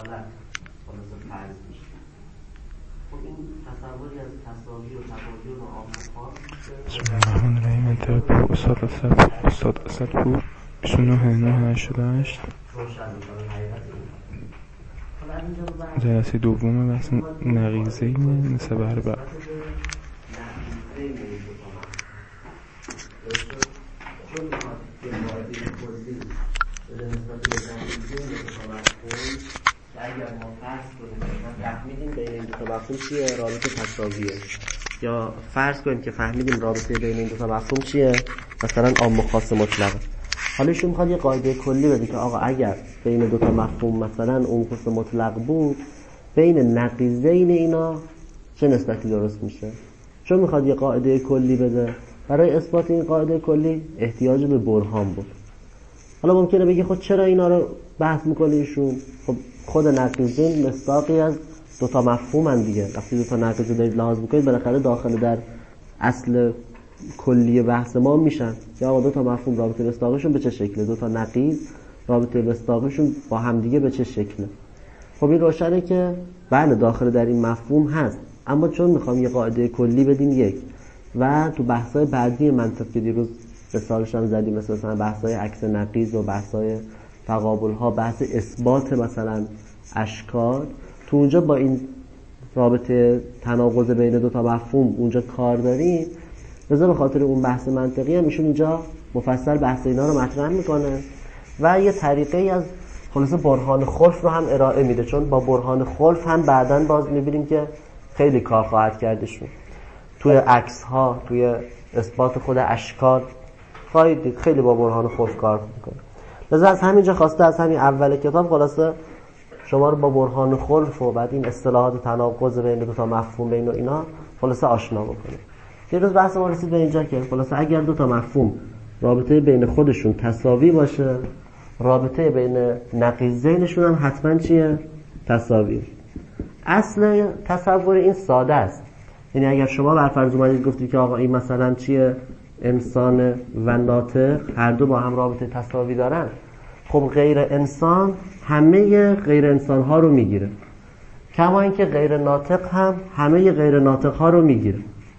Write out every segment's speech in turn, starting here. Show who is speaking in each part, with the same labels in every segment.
Speaker 1: عدالت خلاص فرض میشه. خب این تصوری از تساوی و تباین و آموخار
Speaker 2: بسم الله الرحمن الرحیم. استاد اسدپور 29/9/88 جلسه دوم بحث نقیضین نسب اربع.
Speaker 1: اگر ما فرض کنیم فهمیدیم بین این دو تا مفهوم چیه، رابطه تساویه، یا فرض کنیم که فهمیدیم رابطه بین این دو تا مفهوم چیه، مثلا عام و خاص مطلقه. حالا ایشون میخواد یه قاعده کلی بده که آقا اگر بین دو تا مفهوم مثلا عام خاص مطلق بود، بین نقیضین اینا چه نسبتی درست میشه. چون میخواد یه قاعده کلی بده، برای اثبات این قاعده کلی احتیاج به برهان بود. حالا ممکنه بگی خود چرا اینا رو بحث میکنه ایشون؟ خب خود نقیضین مصداقی از دو تا مفهومن دیگه. وقتی دو تا نقیض رو دارید لحاظ میکنید بالاخره داخل در اصل کلی بحث ما میشن. یا آقا دو تا مفهوم رابطه مصداقشون به چه شکله، دو تا نقیض رابطه مصداقشون با همدیگه به چه شکله. خب این روشنه که بله داخل در این مفهوم هست، اما چون میخوام یه قاعده کلی بدیم یک، و تو بحث‌های بعدی منطق که دیروز مثالش هم زدیم، مثلا بحث‌های عکس نقیض و بحث‌های تقابل‌ها، بحث اثبات مثلا اشکال، تو اونجا با این رابطه تناقض بین دو تا مفهوم اونجا کار داریم. لذا به خاطر اون بحث منطقی هم ایشون اینجا مفصل بحث اینا رو مطرح میکنه و یه طریقه ای از خلاصه برهان خلف رو هم ارائه میده، چون با برهان خلف هم بعداً باز میبینیم که خیلی کار خواهد کردشون توی عکس ها، توی اثبات خود اشکال خواهید دید خیلی با برهان خلف کار میکنه. لذا از همینجا خواسته از همین اول کتاب خلاصه شما رو با برهان خلف و بعد این اصطلاحات تناقض بین دو تا مفهوم بین اینا خلاصه آشنا بکنه. دیروز بحث ما رسید به اینجا که خلاصه اگر دو تا مفهوم رابطه بین خودشون تساوی باشه، رابطه بین نقیضینشون هم حتما چیه؟ تساوی. اصل تصور این ساده است. یعنی اگر شما بر فرض اومدید گفتید که آقا این مثلا چیه، انسان و ناطق هر دو با هم رابطه تساوی دارن، خب غیر انسان همه غیر انسان ها رو میگیره، کما اینکه غیر ناطق هم همه غیر ناطق ها رو میگیره.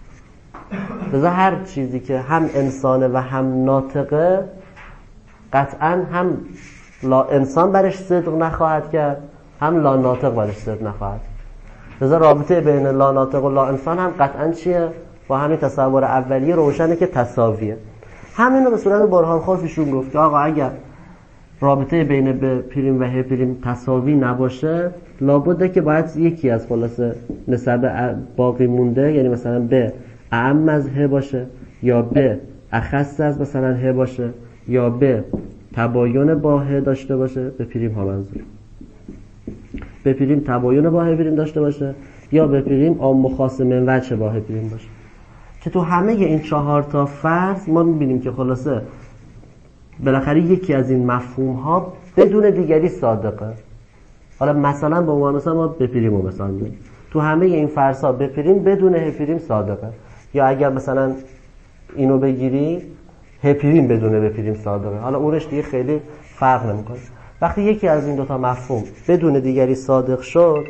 Speaker 1: لذا هر چیزی که هم انسانه و هم ناطقه قطعا هم لا انسان برش صدق نخواهد کرد، هم لا ناطق برش صدق نخواهد. لذا رابطه بین لا ناطق و لا انسان هم قطعا چیه؟ با همین تصور اولیه روشنه که تساویه. همین رو به صورت برهان خلفشون گفت که آقا اگر رابطه بین ب پریم و ه پریم تساوی نباشه، لابده که باید یکی از خلاصه نسب باقی مونده، یعنی مثلا ب اعم از ه باشه، یا ب اخص از مثلا ه باشه، یا ب تباین با ه داشته باشه، به پریم ها منظور به پریم تباین با ه پریم داشته باشه، یا به پریم عام و خاص من وجه با ه پریم باشه. که تو همه این 4 تا فرض ما میبینیم که خلاصه بالاخره یکی از این مفهوم ها بدون دیگری صادقه. حالا مثلا به عنوان مثلا ما بپریم و مثلا میگیم تو همه این فرض ها بپریم بدون هپریم صادقه، یا اگر مثلا اینو بگیری هپریم بدون بپریم صادقه. حالا اونش دیگه خیلی فرق نمیکنه. وقتی یکی از این دوتا مفهوم بدون دیگری صادق شد،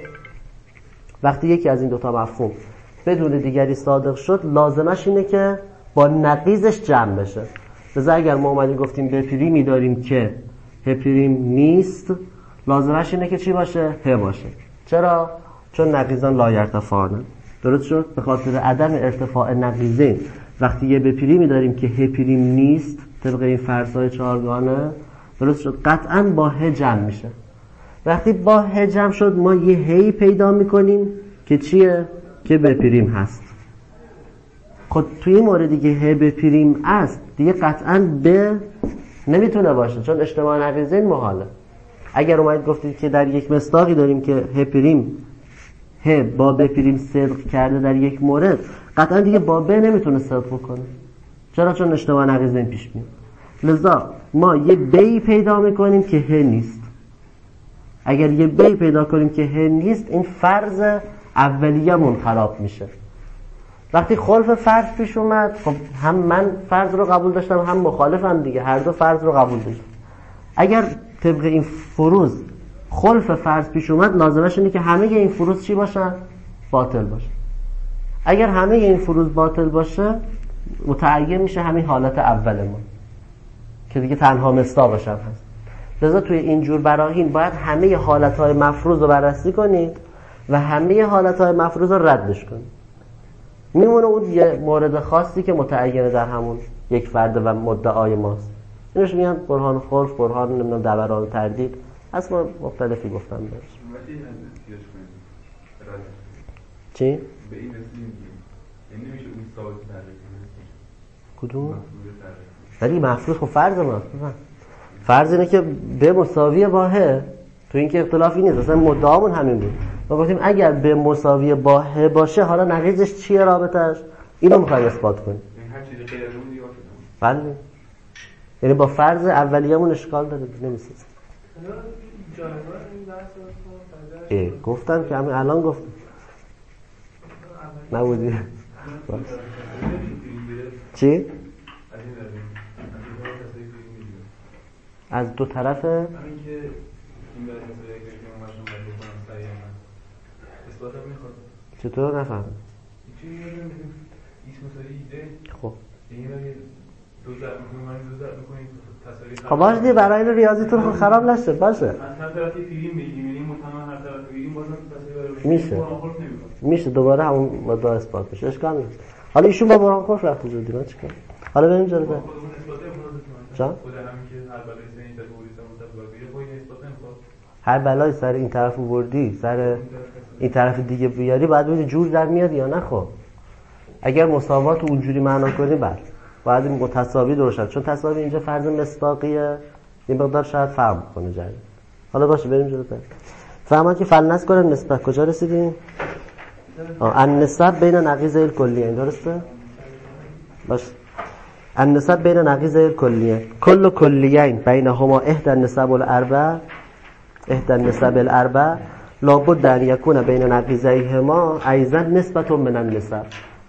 Speaker 1: لازمش اینه که با نقیضش جمع بشه. لذا اگر ما اومدیم گفتیم بپریمی داریم که هپریم نیست، لازمش اینه که چی باشه؟ ه باشه. چرا؟ چون نقیضان لا یرتفعان. درست شد؟ به خاطر عدم ارتفاع نقیضین وقتی یه بپریمی داریم که هپریم نیست طبق این فرض‌های 4گانه، درست شد؟ قطعاً با ه جمع میشه. وقتی با ه جمع شد ما یه هی پیدا میکنیم که چیه؟ که بپریم هست. خود توی این موردی که ه بپریم است دیگه قطعاً ب نمیتونه باشه، چون اجتماع نقیضین محاله. اگر اومدید گفتید که در یک مصداقی داریم که ه با بپریم صدق کرده در یک مورد، قطعاً دیگه با ب نمیتونه صدق کنه. چرا؟ چون اجتماع نقیضین پیش میاد. لذا ما یه بی پیدا میکنیم که ه نیست. اگر یه بی پیدا کنیم که ه نیست، این فرض اولیه‌مون خراب میشه. وقتی خلف فرض پیش اومد، خب هم من فرض رو قبول داشتم هم مخالفم دیگه، هر دو فرض رو قبول داشتم. اگر طبق این فروض خلف فرض پیش اومد لازمش اینه که همه این فروض چی باشن؟ باطل باشه. اگر همه این فروض باطل باشه متعین میشه همین حالت اول ما که دیگه تنها مصداق باشن هست. لذا توی اینجور براهین باید همه حالتهای مفروض رو بررسی کنید و همه حالتهای مفروض رو ردش کنید. میمونه اون یه مورد خاصی که متعینه در همون یک فرد و مدعای ماست. اینش میگن برهان خلف، برهان نمیدونم دوران تردید، اصلا مختلفی گفتم بهش. چی؟
Speaker 2: به این رسیدیم یعنی نمیشه اون ثابت تعریف
Speaker 1: کدوم؟ ولی مفروض خب فرض ماست. فرض اینه که به مساوی باهه، تو این که اختلافی نیست، اصلا مدعامون همین بود. ما گفتیم اگر به مساوی باهه باشه حالا نقیضش چیه رابطش؟ اینو میخوایم اثبات کنیم.
Speaker 2: هر چیزی غیر از اون دیگه
Speaker 1: بله. یعنی با فرض اولیه‌مون اشکال داره، نمی‌سازه. گفتم که همین الان گفتم. نبودی؟ چی؟ از دو طرف
Speaker 2: همین که این برای مثلا یک که ما ماشون باید بکنم سریع من اثباتم میخواد.
Speaker 1: چطور نفهم؟
Speaker 2: چی میگم ایش مساوی ایده.
Speaker 1: خب
Speaker 2: این رو دو ضرب میکنیم من دو ضرب میکنیم تساوی.
Speaker 1: خب باشه دیگه برای این ریاضیتون خب خراب نشه باشه.
Speaker 2: از هر طرفی فیلم بگیم یعنی مطمئن هر طرف بگیم بازم تساوی
Speaker 1: میشه. میشه دوباره همون مدعا اثبات بشه. اشکال نیست. حالا ایشون با برهان خلف رفت جلو دیگه چیکار؟ حالا بریم جلو. جان؟ هر بلای سر این طرف آوردی سر این طرف دیگه بیاری بعد ببینی جور در میاد یا نه. خب اگر مساوات اونجوری معنا کنی بعد باید متساوی درست، چون تساوی اینجا فرض مصداقیه، این مقدار شاید فرق کنه جایی. حالا باشه بریم جلوتر. فهمید که فلنس کنه نسبت کجا رسیدیم؟ النسب بین نقیض الکلیه، درسته؟ باشه. النسب بین نقیض الکلیه کل کلیین بینهما احدى النسب الاربع احدى النسب الاربع لابد ان یکون بین نقیضیهما ایضا نسبت من النسب.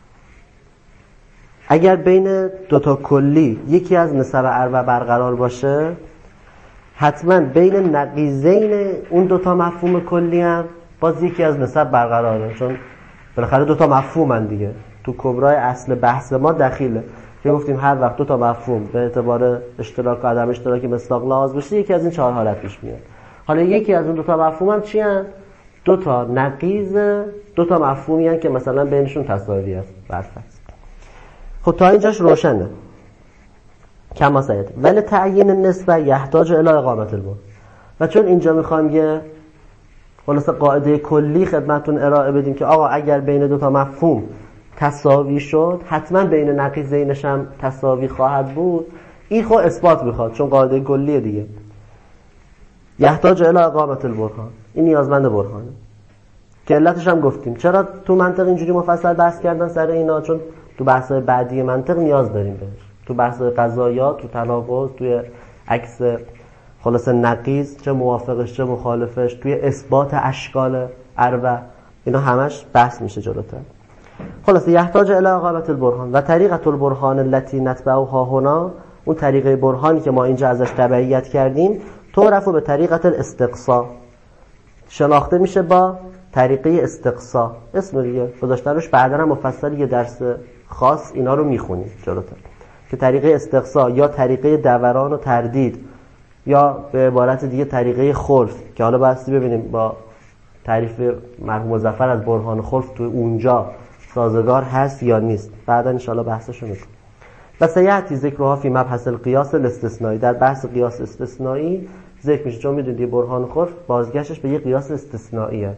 Speaker 1: اگر بین دوتا کلی یکی از نسب اربع برقرار باشه حتما بین نقیضین اون دوتا مفهوم کلی هم باز یکی از نسب برقراره، چون بالاخره دوتا مفهومن دیگه. تو کبرای اصل بحث ما دخیله که گفتیم هر وقت دوتا مفهوم به اعتبار اشتراک و عدم اشتراکی مصداق لحاظ بشه یکی از این چهار حالت پیش میاد. حالا یکی از اون دوتا مفهوم هم چی هست؟ دوتا نقیض دوتا مفهومی هست که مثلا بینشون تساوی است. برفرض. خب تا اینجاش روشنه. کما سید ولی تعیین نسبه یحتاج الی اقامت البر. و چون اینجا میخوام یه خلاصه قاعده کلی خدمتون ارائه بدیم که آقا اگر بین دوتا مفهوم تساوی شد حتما بین نقیضینش هم تساوی خواهد بود، این خود اثبات میخواد چون قاعده کلیه دیگه. یحتاج الی اقامت البرهان، این نیازمند برهانه که علتش هم گفتیم. چرا تو منطق اینجوری مفصل بحث کردن سر اینا؟ چون تو بحث‌های بعدی منطق نیاز داریم بهش. تو بحث‌های قضایات، تو تناقض، توی عکس خلاصه نقیض، چه موافقش چه مخالفش، توی اثبات اشکال اربع، اینا همش بحث میشه جلوتر. خلاصه یحتاج الی اقامت البرهان و طریقه البرهان التي نتبعها هنا، اون طریقه برهانی که ما اینجا ازش تبعیت کردیم تعرف به طریقه الاستقصا، شناخته میشه با طریقه استقصا. اسم دیگه گذاشتن روش، بعدا هم مفصل یه درس خاص اینا رو میخونیم جلوتر که طریقه استقصا یا طریقه دوران و تردید یا به عبارت دیگه طریقه خلف که حالا بحثی ببینیم با تعریف مرحوم مظفر از برهان خلف تو اونجا سازگار هست یا نیست. بعدا ان شاء الله بحثشو میکنیم. و سیاتی ذکرها فی مبحث القیاس الاستثنایی، در بحث قیاس استثنایی ذکر میشه، چون میدونید برهان خلف بازگشتش به یه قیاس استثنائیه.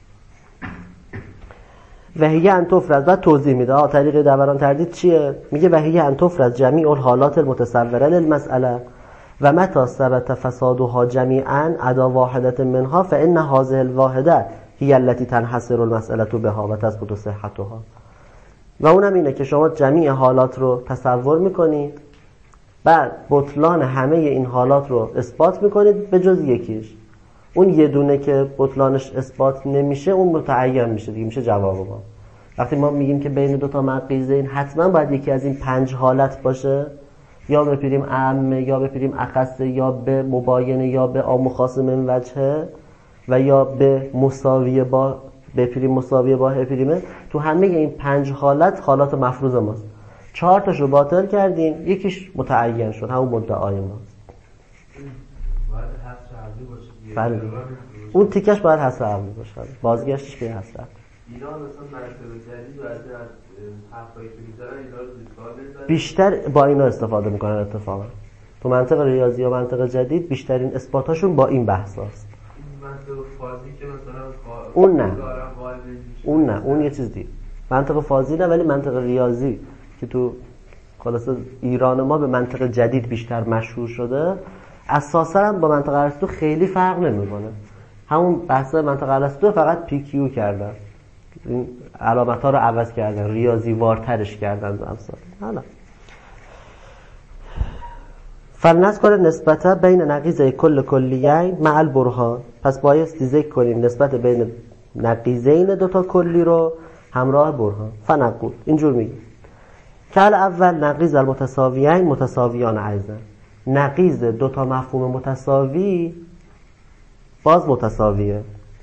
Speaker 1: وهیه ان تفرض، بعد توضیح میده طریق دوران تردید چیه. میگه وهیه ان تفرض جمیع الحالات المتصوره للمساله و متى ثبت فسادها جمیعا عدا واحده منها فان هذه الواحده هي التي تنحصر المساله بها و تثبت صحتها. و اونم اینه که شما جمیع حالات رو تصور میکنید، بعد بطلان همه این حالات رو اثبات میکنید به جز یکیش. اون یه دونه که بطلانش اثبات نمیشه اون متعین میشه دیگه، میشه جواب ما. وقتی ما میگیم که بین دوتا نقیضین حتما باید یکی از این 5 حالت باشه، یا بپیریم عامه یا بپیریم اخص یا به مباینه یا به عام خاص من وجهه، و یا به مساوی با به پریم مساوی با ه پریمه، تو همه این 5 حالات مفروض ماست. 4 تاشو باطل کردیم، یکیش متعین شد، همون مدعای ماست.
Speaker 2: باید حصر عقلی باشه.
Speaker 1: بله اون تیکش باید حصر عقلی باشه، بازگشتش به حصر عقلی.
Speaker 3: اینا مثلا مرتبه جدید باید از حرفایی که میذارن اینا رو دیدگاه بزنن،
Speaker 1: بیشتر با اینا استفاده میکنن. اتفاقا تو منطق ریاضی یا منطق جدید بیشترین اثباتاشون با این بحث هست.
Speaker 3: منطق فازی که مثلا
Speaker 1: اون نه اون یه چیز دیگه. منطق فازی نه، ولی منطق ریاضی که تو خلاصه ایران ما به منطق جدید بیشتر مشهور شده، اساسا هم با منطق ارسطو خیلی فرق نمیکنه. همون بحث منطق ارسطو فقط پی کیو کردن، این علامت‌ها رو عوض کردن، ریاضی وارترش کردن امثال. حالا فلنذکر نسبت بین نقیض کل کلیین مع البرهان، پس بایستی ذکر کنیم نسبت بین نقیضین دوتا کلی رو همراه برهان. فنقول اینجور میگیم که اول نقیض المتساویین متساویان ایضا، نقیض دوتا مفهوم متساوی باز متساویه.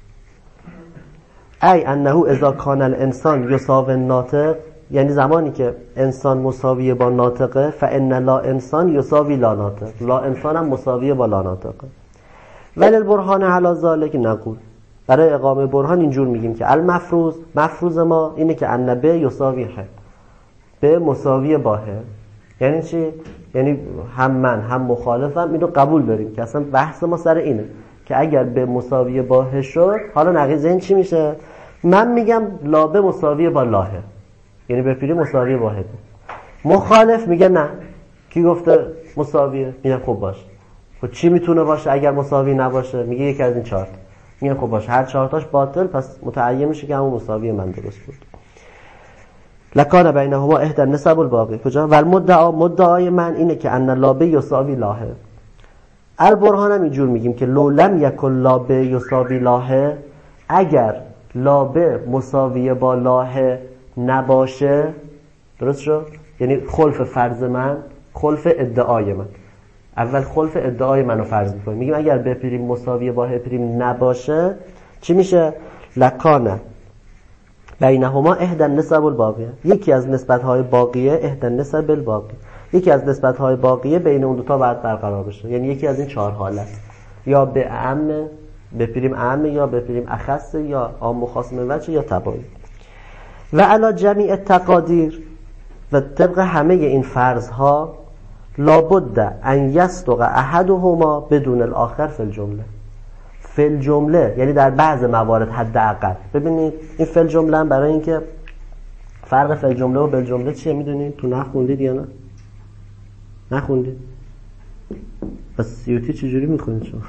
Speaker 1: ای انه اذا کان الانسان یساوی الناطق، یعنی زمانی که انسان مساویه با ناطقه، فان لا انسان یساوی لا ناطق، لا انسان هم مساویه با لا ناطقه. ولی البرهان علی ذلک نقول، برای اقامه برهان اینجور میگیم که مفروض ما اینه که ان ب یساوی ه، به مساویه با ه. یعنی چی؟ یعنی هم من هم مخالفم اینو قبول داریم که اصلا بحث ما سر اینه که اگر به مساویه با ه شد، حالا نقیض این چی میشه؟ من میگم لا به مساویه با لا ه، یعنی به پیری مساویه با ه. مخالف میگه نه، کی گفته مساویه؟ میگه خب باشه. خب چی میتونه باشه اگر مساوی نباشه؟ میگه یکی از این 4 تا. میگه خب باشه، هر 4 تاش باطل، پس متعین میشه که همون مساوی من درست بود. لکان بینهما احدى النسب الباقی. کجا؟ مدعای من اینه که ان لابه یساوی لاهه. البرهان هم اینجور میگیم که لو لم یکن لابه یساوی لاهه، اگر لابه مساویه با لاهه نباشه، درست شد؟ یعنی خلف فرض من، خلف ادعای من. اول خلف ادعای منو فرض میکنیم، میگیم اگر ب پریم مساویه با ه پریم نباشه چی میشه؟ لکانه بینهما احدى النسب الباقیه، یکی از نسبت‌های باقیه، احدى النسب الباقی، یکی از نسبت‌های باقیه بین اون دو تا باید برقرار بشه. یعنی یکی از این 4 حالت، یا به اعم به پریم اعم، یا به پریم اخص، یا عام و خاص من وجه، یا تباین. و علی جمیع التقادیر، و طبق همه این فرض‌ها لابد ان یصدق احدهما بدون الاخر فی الجمله. فی الجمله یعنی در بعض موارد حداقل. ببینید این فی الجمله هم برای اینکه فرق فی الجمله و بالجمله چیه میدونید؟ تو نخوندید یا نه؟ نخوندید؟ پس سیوطی چجوری میخونید شما؟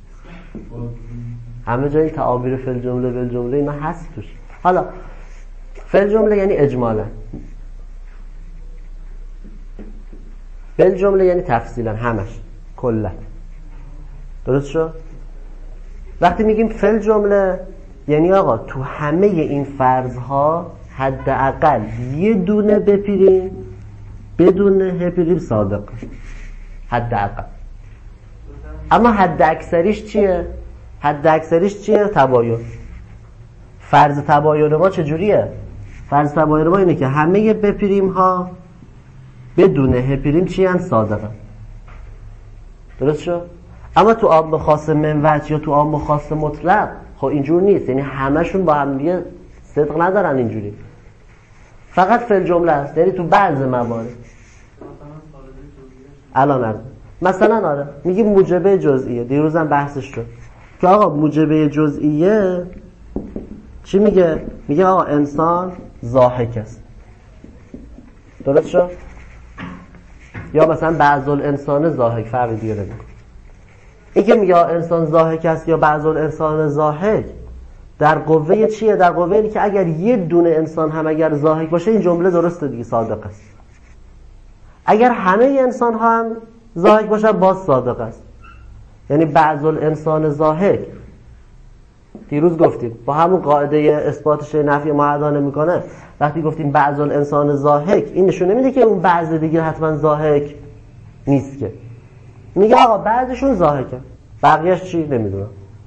Speaker 1: همه جایی تعابیر فی الجمله بالجمله اینا هست توش. حالا فی الجمله یعنی اجمالا، بالجمله یعنی تفصیلا، همش کلا. درست شد؟ وقتی میگیم فل جمله یعنی آقا تو همه این فرضها حداقل یه دونه بپیریم بدون هپیریم صادق، حداقل. اما حد اکثریش چیه؟ حد اکثریش چیه؟ تباین. فرض تباین ما چجوریه؟ فرض تباین ما اینه که همه بپیریم ها بدون هپیریم چی هن؟ صادقه. درست شد؟ اما تو عام خاص من وجه یا تو عام خاص مطلق خب اینجور نیست، یعنی همشون با هم دیگه صدق ندارن اینجوری، فقط فی الجمله است. یعنی تو بعض موارد الان عرض مثلا آره میگیم موجبه جزئیه، دیروزم بحثش شد که آقا موجبه جزئیه چی میگه؟ میگه آقا انسان ضاحک است. درست شد؟ یا مثلا بعض الانسان ضاحک، فرق دیگه نمیکنه. این که میگه انسان ضاحک است یا بعض الانسان ضاحک در قوه چیه؟ در قوه اینه که اگر یه دونه انسان هم اگر ضاحک باشه این جمله درسته دیگه، صادق است. اگر همه انسان ها هم ضاحک باشن باز صادق است. یعنی بعض الانسان ضاحک دیروز گفتیم با همون قاعده اثباتش نفی معادله میکنه. وقتی گفتیم بعض الانسان ضاحک این نشون نمیده که اون بعض دیگه حتما ضاحک نیست، که میگه آقا بعضشون ضاحکن بقیه‌اش چی نمیدونم.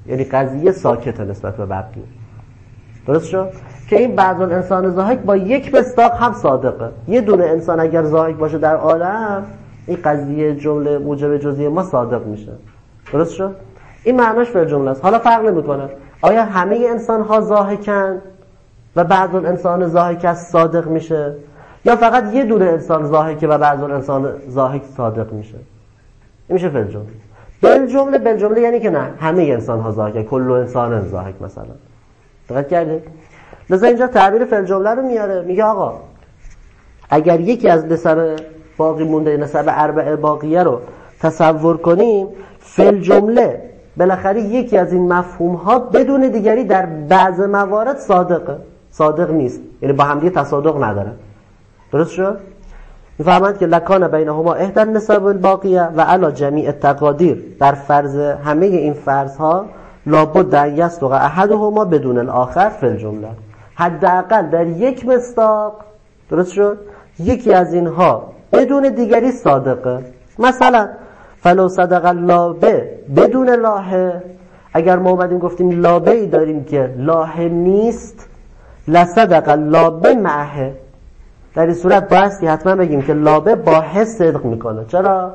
Speaker 1: یعنی قضیه ساکته نسبت به بقیه. درست شد؟ که این بعض الانسان ضاحک با یک مصداق هم صادقه. یه دونه انسان اگر ضاحک باشه در عالم، این قضیه جمله موجب جزئی ما صادق میشه. درست شد؟ این معناش فعل جمله است. حالا فرق نمیکنه آیا همه انسان ها ضاحکن و بعض الانسان ضاحک صادق میشه، یا فقط یه دونه انسان ضاحکه و بعض الانسان ضاحک صادق میشه. این میشه فعل جمله. بل جمله یعنی که نه، همه انسان ها ضاحکه، کل انسان ضاحک مثلا. دقت کردید؟ لذا اینجا تعبیر فعل جمله رو میاره، میگه آقا اگر یکی از نسب باقی مونده، نسب اربع باقیه رو تصور کنیم، فعل جمله بالاخره یکی از این مفهوم ها بدون دیگری در بعض موارد صادق نیست، یعنی با هم دیگه تصادق نداره. درست شد؟ میفهمند که لکان بینهما احدى النسب الباقیه و علی جمیع التقادیر، در فرض همه این فرض ها لابد ان یصدق احدهما بدون الاخر فی الجمله، حداقل در یک مصداق، درست شد، یکی از اینها بدون دیگری صادقه. مثلا فلو صدق اللابه بدون لاحه، اگر ما اومدیم گفتیم لابه ای داریم که لاحه نیست، لصدق اللابه معه، در این صورت بایستی حتما بگیم که لابه با ه صدق میکنه.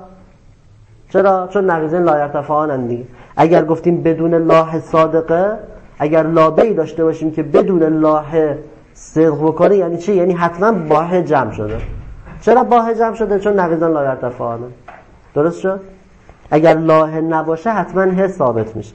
Speaker 1: چرا؟ چون نقیضین لا یرتفعان دیگه. اگر گفتیم بدون لاحه صادقه، اگر لابه ای داشته باشیم که بدون لاحه صدق بکنه، یعنی چی؟ یعنی حتما با ه جمع شده. چرا با ه جمع شده؟ چون نقیضین لا یرتفعان. درست شد؟ اگر لاحه نباشه حتما ه ثابت میشه.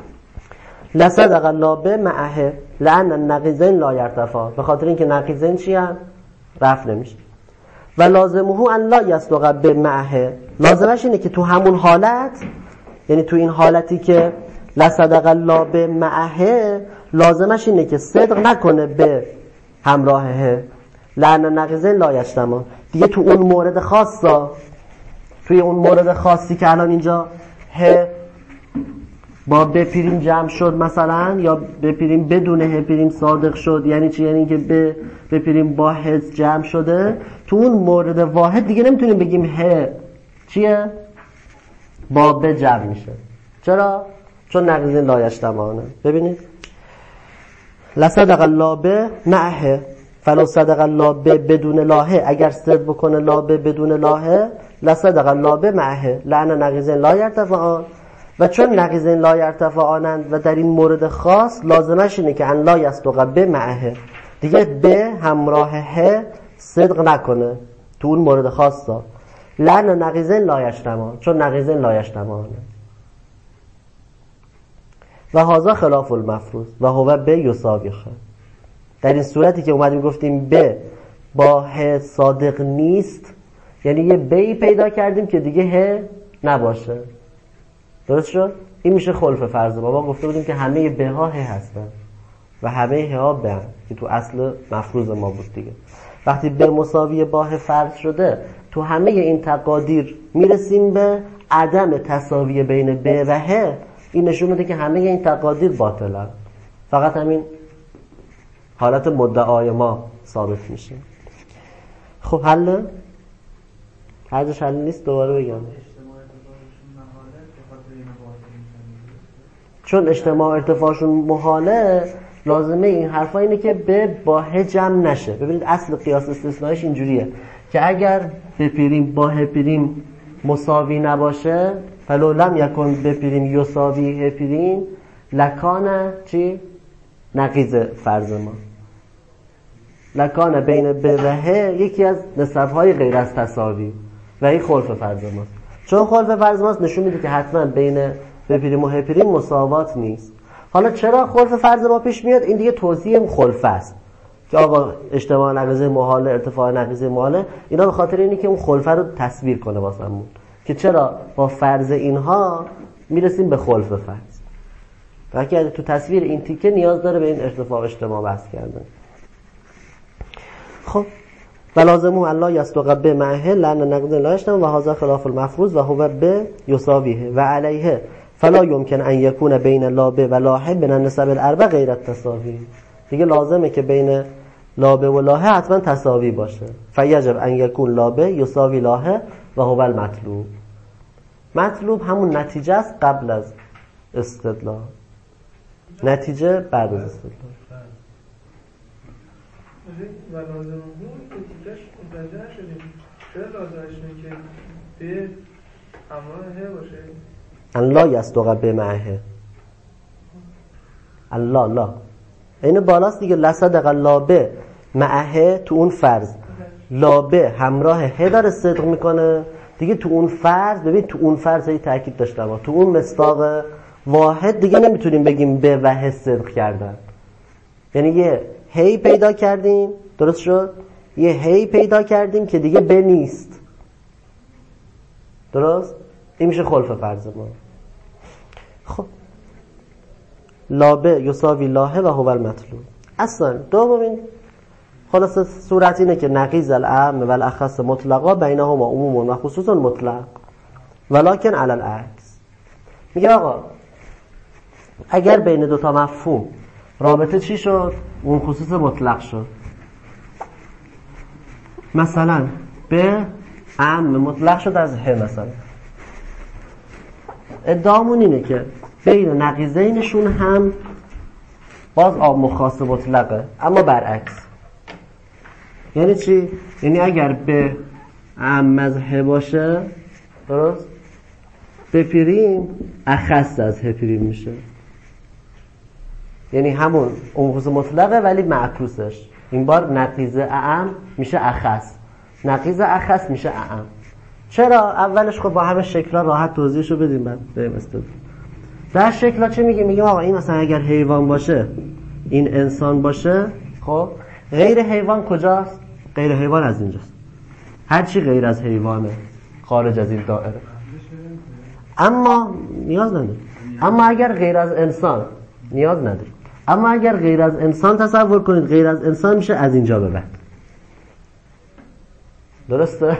Speaker 1: لصدق اللابه معه لأن النقیضین لا یرتفعان، به خاطر اینکه نقیضین چی هم؟ رفع نمیشه. و لازمه ان لا یصدق بمعه، لازمش اینه که تو همون حالت، یعنی تو این حالتی که لصدق اللابه معه، لازمش اینه که صدق نکنه به همراه ه، لأن النقیضین لا یجتمع. دیگه تو اون مورد خاصا، توی اون مورد خاصی که الان اینجا ه با بپیریم جمع شد مثلا، یا بپیریم بدون ه پیریم صادق شد، یعنی چی؟ یعنی که بپیریم با ه جمع شده، تو اون مورد واحد دیگه نمیتونیم بگیم ه چیه؟ با ب جمع میشه. چرا؟ چون نقیضین لا یجتمعانه. ببینید لصدق اللابه معه فلو صدق اللابه بدون لاحه، اگر صدق بکنه لابه بدون لاحه، لصدق اللابه معه لأن نقیضین لا یرتفعان، و چون نقیضین لا یرتفعانند و در این مورد خاص لازمش اینه که ان لا یصدق به معه، دیگه به همراه ه صدق نکنه تو اون مورد خاصا، لأن نقیضین لا یجتمع، چون نقیضین لا یجتمعانه. و هذا خلاف المفروض و هو به یساوی خ، در این صورتی که اومدیم گفتیم به با ه صادق نیست، یعنی یه بی پیدا کردیم که دیگه ه نباشه. درست شد؟ این میشه خلف فرض. ما گفته بودیم که همه به ها ه هستن و همه ه ها به، که تو اصل مفروض ما بود دیگه. وقتی به مساوی با ه فرض شده، تو همه این تقادیر میرسیم به عدم تساوی بین به و ه. این نشون میده که همه این تقادیر باطلن، فقط همین حالت مدعای ما ثابت میشه. خب حل؟ هرچش حل نیست دوباره بگم. چون اجتماع ارتفاعشون محاله، لازمه این حرفا اینه که به با ه جمع نشه. ببینید اصل قیاس استثنائیش اینجوریه که اگر بپیریم با ه پیریم مساوی نباشه، فلو لم یکن بپیریم یساوی ه پیریم لکانه چی؟ نقیض فرض ما. لکانه بین به و ه یکی از نسب‌های غیر از تساوی و این خلف فرض ماست. چون خلف فرض ماست نشون میده که حتما بین بپیریم و هپیریم مساوات نیست. حالا چرا خلف فرض ما پیش میاد؟ این دیگه توضیح خلف است که آقا اجتماع نقیضه محاله، ارتفاع نقیضه محاله، اینا به خاطر اینه که اون خلفه رو تصویر کنه واسمون که چرا با فرض اینها میرسیم به خلف فرض. وقتی تو تصویر این تیکه نیاز داره به این ارتفاع اجتماع بحث کردن. خب و لازمه الله یصدق به معه لأن نقیض لا یجتمع و هذا خلاف المفروض و هو به یساویه و علیه فلا یمکن ان یکون بین لابه و لاحه بین النسب الاربع غیر التساوی. دیگه لازمه که بین لابه و لاحه حتما تساوی باشه. فیجب ان یکون لابه یساوی لاحه و هو المطلوب. مطلوب همون نتیجه است قبل از استدلال. نتیجه بعد از استدلال.
Speaker 4: و لازم بود نتیجهش متوجه نشدیم. چرا لازمش اینه که به همراه باشه؟
Speaker 1: ان لا یصدق به معه. الله لا این بالاست دیگه. لصدق لا به معه تو اون فرض، لا به همراه ه داره صدق میکنه دیگه. تو اون فرض ببین، تو اون فرض هی تاکید داشتم، تو اون مصداق واحد دیگه نمیتونیم بگیم به و ه صدق کردن. یعنی یه هی پیدا کردیم، درست شد؟ یه هی پیدا کردیم که دیگه به نیست. درست؟ این میشه خلف فرض ما. خب لابه یساوی لاهه و هو المطلوب. اصلا دومین خلاصه صورت اینه که نقیض العام و الاخص مطلقا بینهما عموم و خصوص مطلق ولکن علی العکس. میگه آقا اگر بین دوتا مفهوم رابطه چی شد؟ اون خصوص مطلق شد. مثلا به عام مطلق شد از ه. مثلا ادعامون اینه که بین نقیضینشون هم باز عام و خاص مطلقه، اما برعکس. یعنی چی؟ یعنی اگر به عام از ه باشه، درست؟ به پریم اخص از ه پریم میشه. یعنی همون عام خاص مطلقه ولی معکوسش. این بار نقیض اعم میشه اخص، نقیض اخص میشه اعم. چرا؟ اولش خب با همه شکل‌ها راحت توضیحشو بدیم بعد بریم استدلال. در شکل‌ها چه میگیم؟ میگیم آقا این مثلا اگر حیوان باشه، این انسان باشه، خب غیر حیوان کجاست؟ غیر حیوان از اینجاست. هر چی غیر از حیوانه خارج از این دائره. اما نیاز نداره. اما اگر غیر از انسان نیاز نداره. اما اگر غیر از انسان تصور کنید، غیر از انسان میشه از اینجا به بعد. درسته؟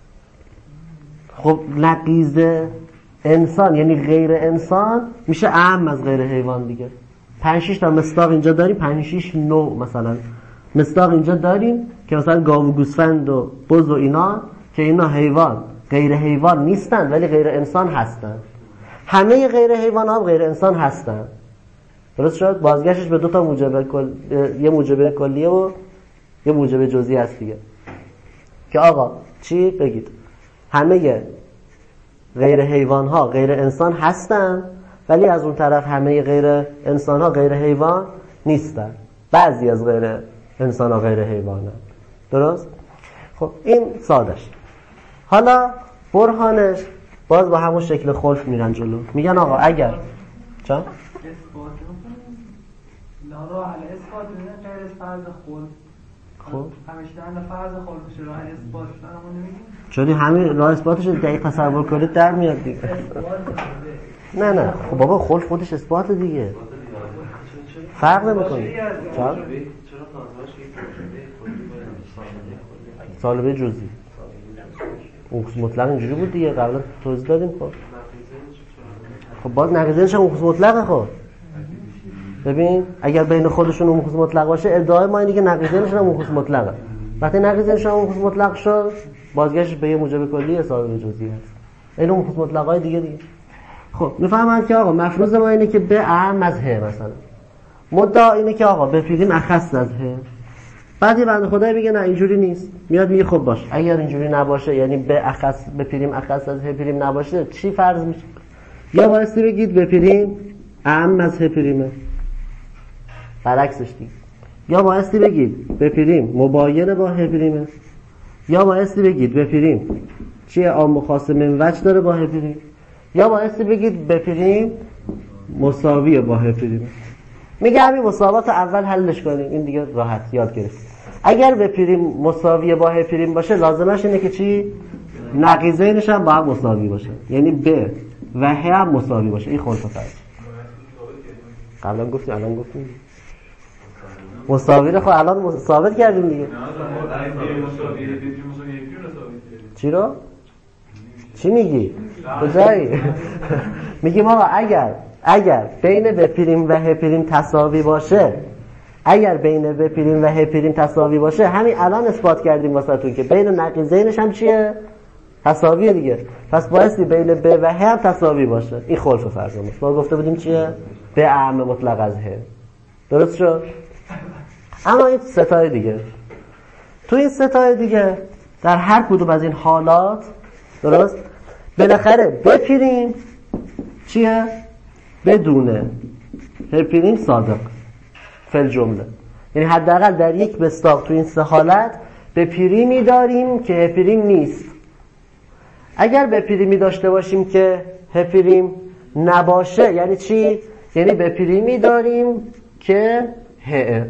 Speaker 1: خب نقیض انسان یعنی غیر انسان میشه اعم از غیر حیوان دیگه. 5-6 تا مصداق اینجا داریم، 5-6 نوع مثلا مصداق اینجا داریم که مثلا گاو و گوسفند و بز و اینا که اینا حیوان غیر حیوان نیستن ولی غیر انسان هستن. همه غیر حیوان هم غیر انسان هستن. درست شد؟ بازگشتش به 2 تا موجب یه موجب کلیه و یه موجب جزئی هست دیگه. که آقا چی بگید؟ همه غیر حیوان ها غیر انسان هستن ولی از اون طرف همه غیر انسان ها غیر حیوان نیستن. بعضی از غیر انسان ها غیر حیوان هستن. درست؟ خب این سادش. حالا برهانش باز با همون شکل خلف میرن جلو. میگن آقا اگر چه؟
Speaker 5: راه اثبات نه غیر از فرض خود.
Speaker 1: خب
Speaker 5: همیشه فرض خود بشه راه اثبات ما نمیگیم.
Speaker 1: چون همین راه اثباتش دقیق تصور کنید در میاد دیگه. نه خب بابا خلف خودش اثبات دیگه. فرق نمیکنه. چرا؟ سالبه جزئی. اون مطلق اینجوری بود دیگه، قبلا توضیح دادیم. خب باز نقیضش هم اون مطلقه. خب ببین اگر بین خودشون اون خصوص مطلق باشه، ادعای ما اینه که نقیضش هم اون خصوص مطلقه. وقتی نقیضش هم اون خصوص مطلق شد، بازگشتش به یه موجب کلی حساب جزئی هست. این اون خصوص مطلقای دیگه. خب میفهمن که آقا مفروض ما اینه که به اعم از ه مثلا. مدعا اینه که آقا بپیریم اخص از ه. بعد یه بنده خدایی میگه نه اینجوری نیست. میاد میگه خب باش اگر اینجوری نباشه، یعنی به اخص بپیریم اخص از ه پریم نباشه، چی فرض میشه؟ یا واسه بگید بپیریم اعم از ه پریمه، برعکسش دیگه. یا بایستی بگید بپیریم مباین با ه پریمه، یا بایستی بگید بپیریم چیه عام و خاص من وجه داره با ه پریم، یا بایستی بگید بپیریم مساوی با ه پریمه. میگه همین مساوات اول حلش کنیم، این دیگه راحت یاد گرفتیم. اگر بپیریم مساوی با ه پریم باشه، لازمش اینه که چی؟ نقیضینش هم با هم مساوی باشه، یعنی به و ه هم مساوی باشه. این خلف فرض قبلا گفتیم، الان گفتیم مساوی رو. خب الان ثابت کردیم دیگه. چی رو؟ چی میگی؟ کجایی؟ میگیم آقا اگر بین بپیریم و هپیریم تساوی باشه، اگر بین بپیریم و هپیریم تساوی باشه، همین الان اثبات کردیم واسهتون که بین نقیضینش هم چیه؟ تساویه دیگه. پس بایستی بین ب و ه هم تساوی باشه. این خلف فرض ما گفته بودیم چیه؟ به اعم مطلق از ه. درست شد؟ اما این ستای دیگه، تو این ستای دیگه در هر کدوم از این حالات درست بالاخره بپیریم چیه؟ بدونه هپیریم صادق فل جمله، یعنی حداقل در یک مصداق تو این سه حالت بپیریمی داریم که هپیریم نیست. اگر بپیریمی داشته باشیم که هپیریم نباشه یعنی چی؟ یعنی بپیریمی داریم که ه.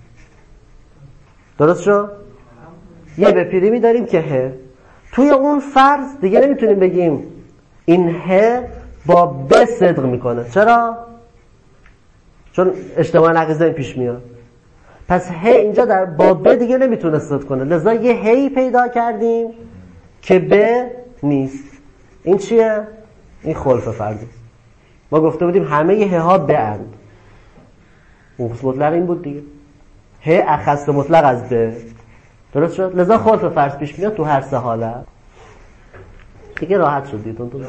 Speaker 1: درست شد؟ یه بپیریمی داریم که ه. توی اون فرض دیگه نمیتونیم بگیم این ه با ب صدق میکنه. چرا؟ چون اجتماع نقیضین پیش میاد. پس ه اینجا در با ب دیگه نمیتونه صدق کنه، لذا یه هی پیدا کردیم که ب نیست. این چیه؟ این خلف فرضی. ما گفته بودیم همه ه ها ب اند. مخصوص مطلق این بود دیگه، ه اخص مطلق از ب. درست شد؟ لذا خلف فرض پیش میاد تو هر سه حالت. دیگه راحت شد دیدون تو.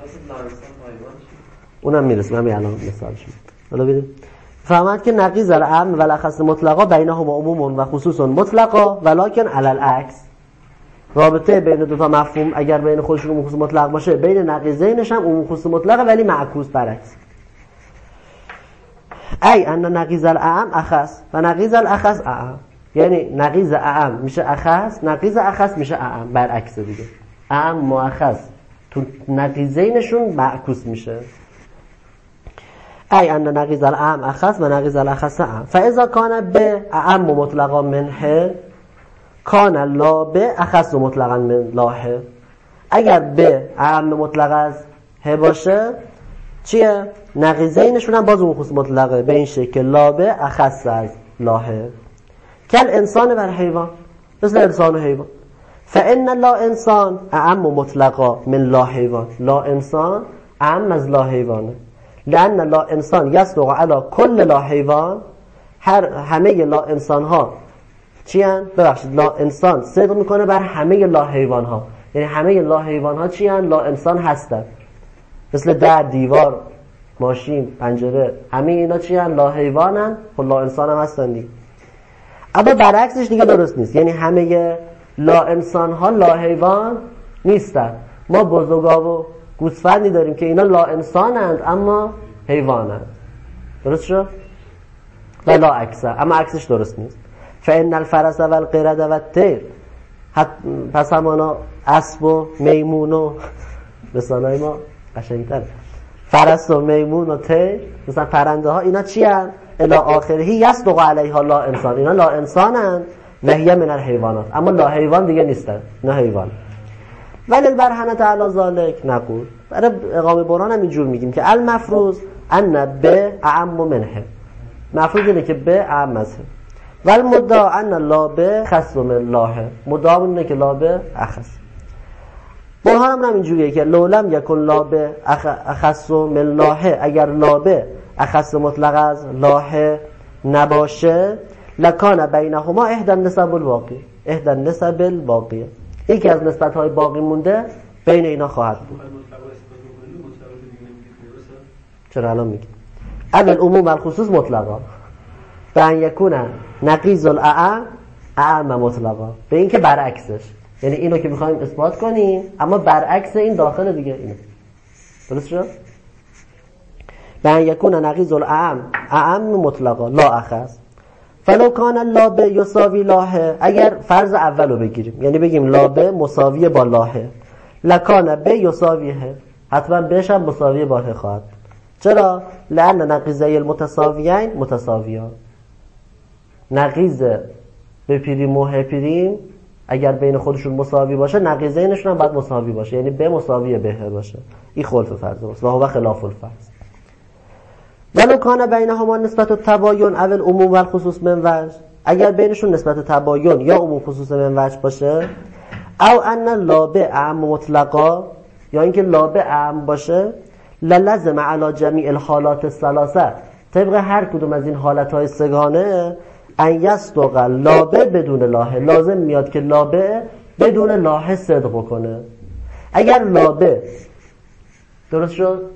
Speaker 1: اونم میرسیم، همین الان مثالش میاد. حالا ببینیم. فهمت که نقیض الاعم و الاخص مطلقا بینهما عموم و خصوص مطلقا ولکن علی العکس. رابطه بین دو تا مفهوم اگر بین خودشون عموم خصوص مطلق باشه، بین نقیضینش هم عموم خصوص مطلقه ولی معکوس برعکس. ای ان نقیض الاعم اخص و نقیض الاخص اعم، یعنی نقیض اعم میشه اخص، نقیض اخص میشه اعم، برعکس دیگه. اعم و اخص تو نقیضینشون معکوس میشه. ای ان نقیض الاعم اخص و نقیض الاخص اعم فاذا کان به اعم مطلقا منه کان لا به اخص مطلقا من لاهه. اگر به اعم مطلق از ه باشه چیه؟ نقیضینشون هم باز اون خصوص مطلقه، به این شکل لا به اخص از لاهه. کل انسان بر حیوان، مثل انسان و حیوان. فان لا انسان اعم مطلقا من لا حیوان، لا انسان اعم از لا حیوانه. لأن لا انسان یصدق علی کل لا حیوان، همه لا انسان ها چی هن؟ ببخشید، لا انسان صدق میکنه بر همه لا حیوان ها، یعنی همه لا حیوان ها چی هن؟ لا انسان هستن. مثل در، دیوار، ماشین، پنجره، همه اینا چی هن؟ لا حیوان هن، خب لا انسان هم هستن دیگه. اما برعکسش دیگه درست نیست، یعنی همه لا انسان ها لا حیوان نیستن. ما بزرگا و گوسفندی داریم که اینا لا انسانند اما حیوانند. درست شد؟ و لا عکسه، اما عکسش درست نیست. فإن الفرس و القرد و الطیر، پس همانا اسب و میمون و مثالای ما قشنگتره، فرس و میمون و طیر مثلا پرنده ها، اینا چی هن؟ الی آخره یصدق علیها لا انسان، اینا لا انسانند و هی من الحیوانات، اما لا حیوان دیگه نیستن، اینا حیوان. ولی البرهنه تعالی ذالک نقول، برای اقامه برهان هم اینجور میگیم که المفروض ان به اعم منه، مفروض اینه که به اعم از ه. والمدعا ان لا به خص من لاهه، مدعا اینه که لا به اخص. برهان هم اینجوریه که لولم یکن لا به اخص من لاهه، اگر لا به اخص مطلق از لاهه نباشه لکان بینهما احدى النسب الباقی، احدى النسب الباقیه، یکی از نسبت‌های باقی مونده بین اینا خواهد بود. چرا الان میگی؟ اول عموم و الخصوص مطلقا به ان یکون نقیض الاعم اعم مطلقا، به این که برعکسش، یعنی اینو که میخوایم اثبات کنیم اما برعکس این داخل دیگه اینه. درست شد؟ به ان یکون نقیض الاعم اعم مطلقا لا اخص فلو کان لا به یساوی لاهه، اگر فرض اولو بگیریم یعنی بگیم لا به مساوی با لاهه، لکان به یساویه، حتما بهش هم مساوی با ه خواهد. چرا؟ لأن نقیضی المتساویین متساویان، نقیض به پیریم و ه پیریم اگر بین خودشون مساوی باشه نقیضینشون هم باید مساوی باشه، یعنی به مساوی به ه باشه. این خلف فرض است و هو خلاف الفرض. ولو کان بینهما نسبت التباین اول عموم و الخصوص من وجه، اگر بینشون نسبت تباین یا عموم خصوص من وجه باشه، او ان لا به اعم مطلقا، یا اینکه لا به اعم باشه، للزم علی جمیع الحالات الثلاثه، طبق هر کدوم از این حالتهای سگانه ان یصدق لا به بدون لاهه، لازم میاد که لا به بدون لاهه صدق کنه. اگر لا به درست شد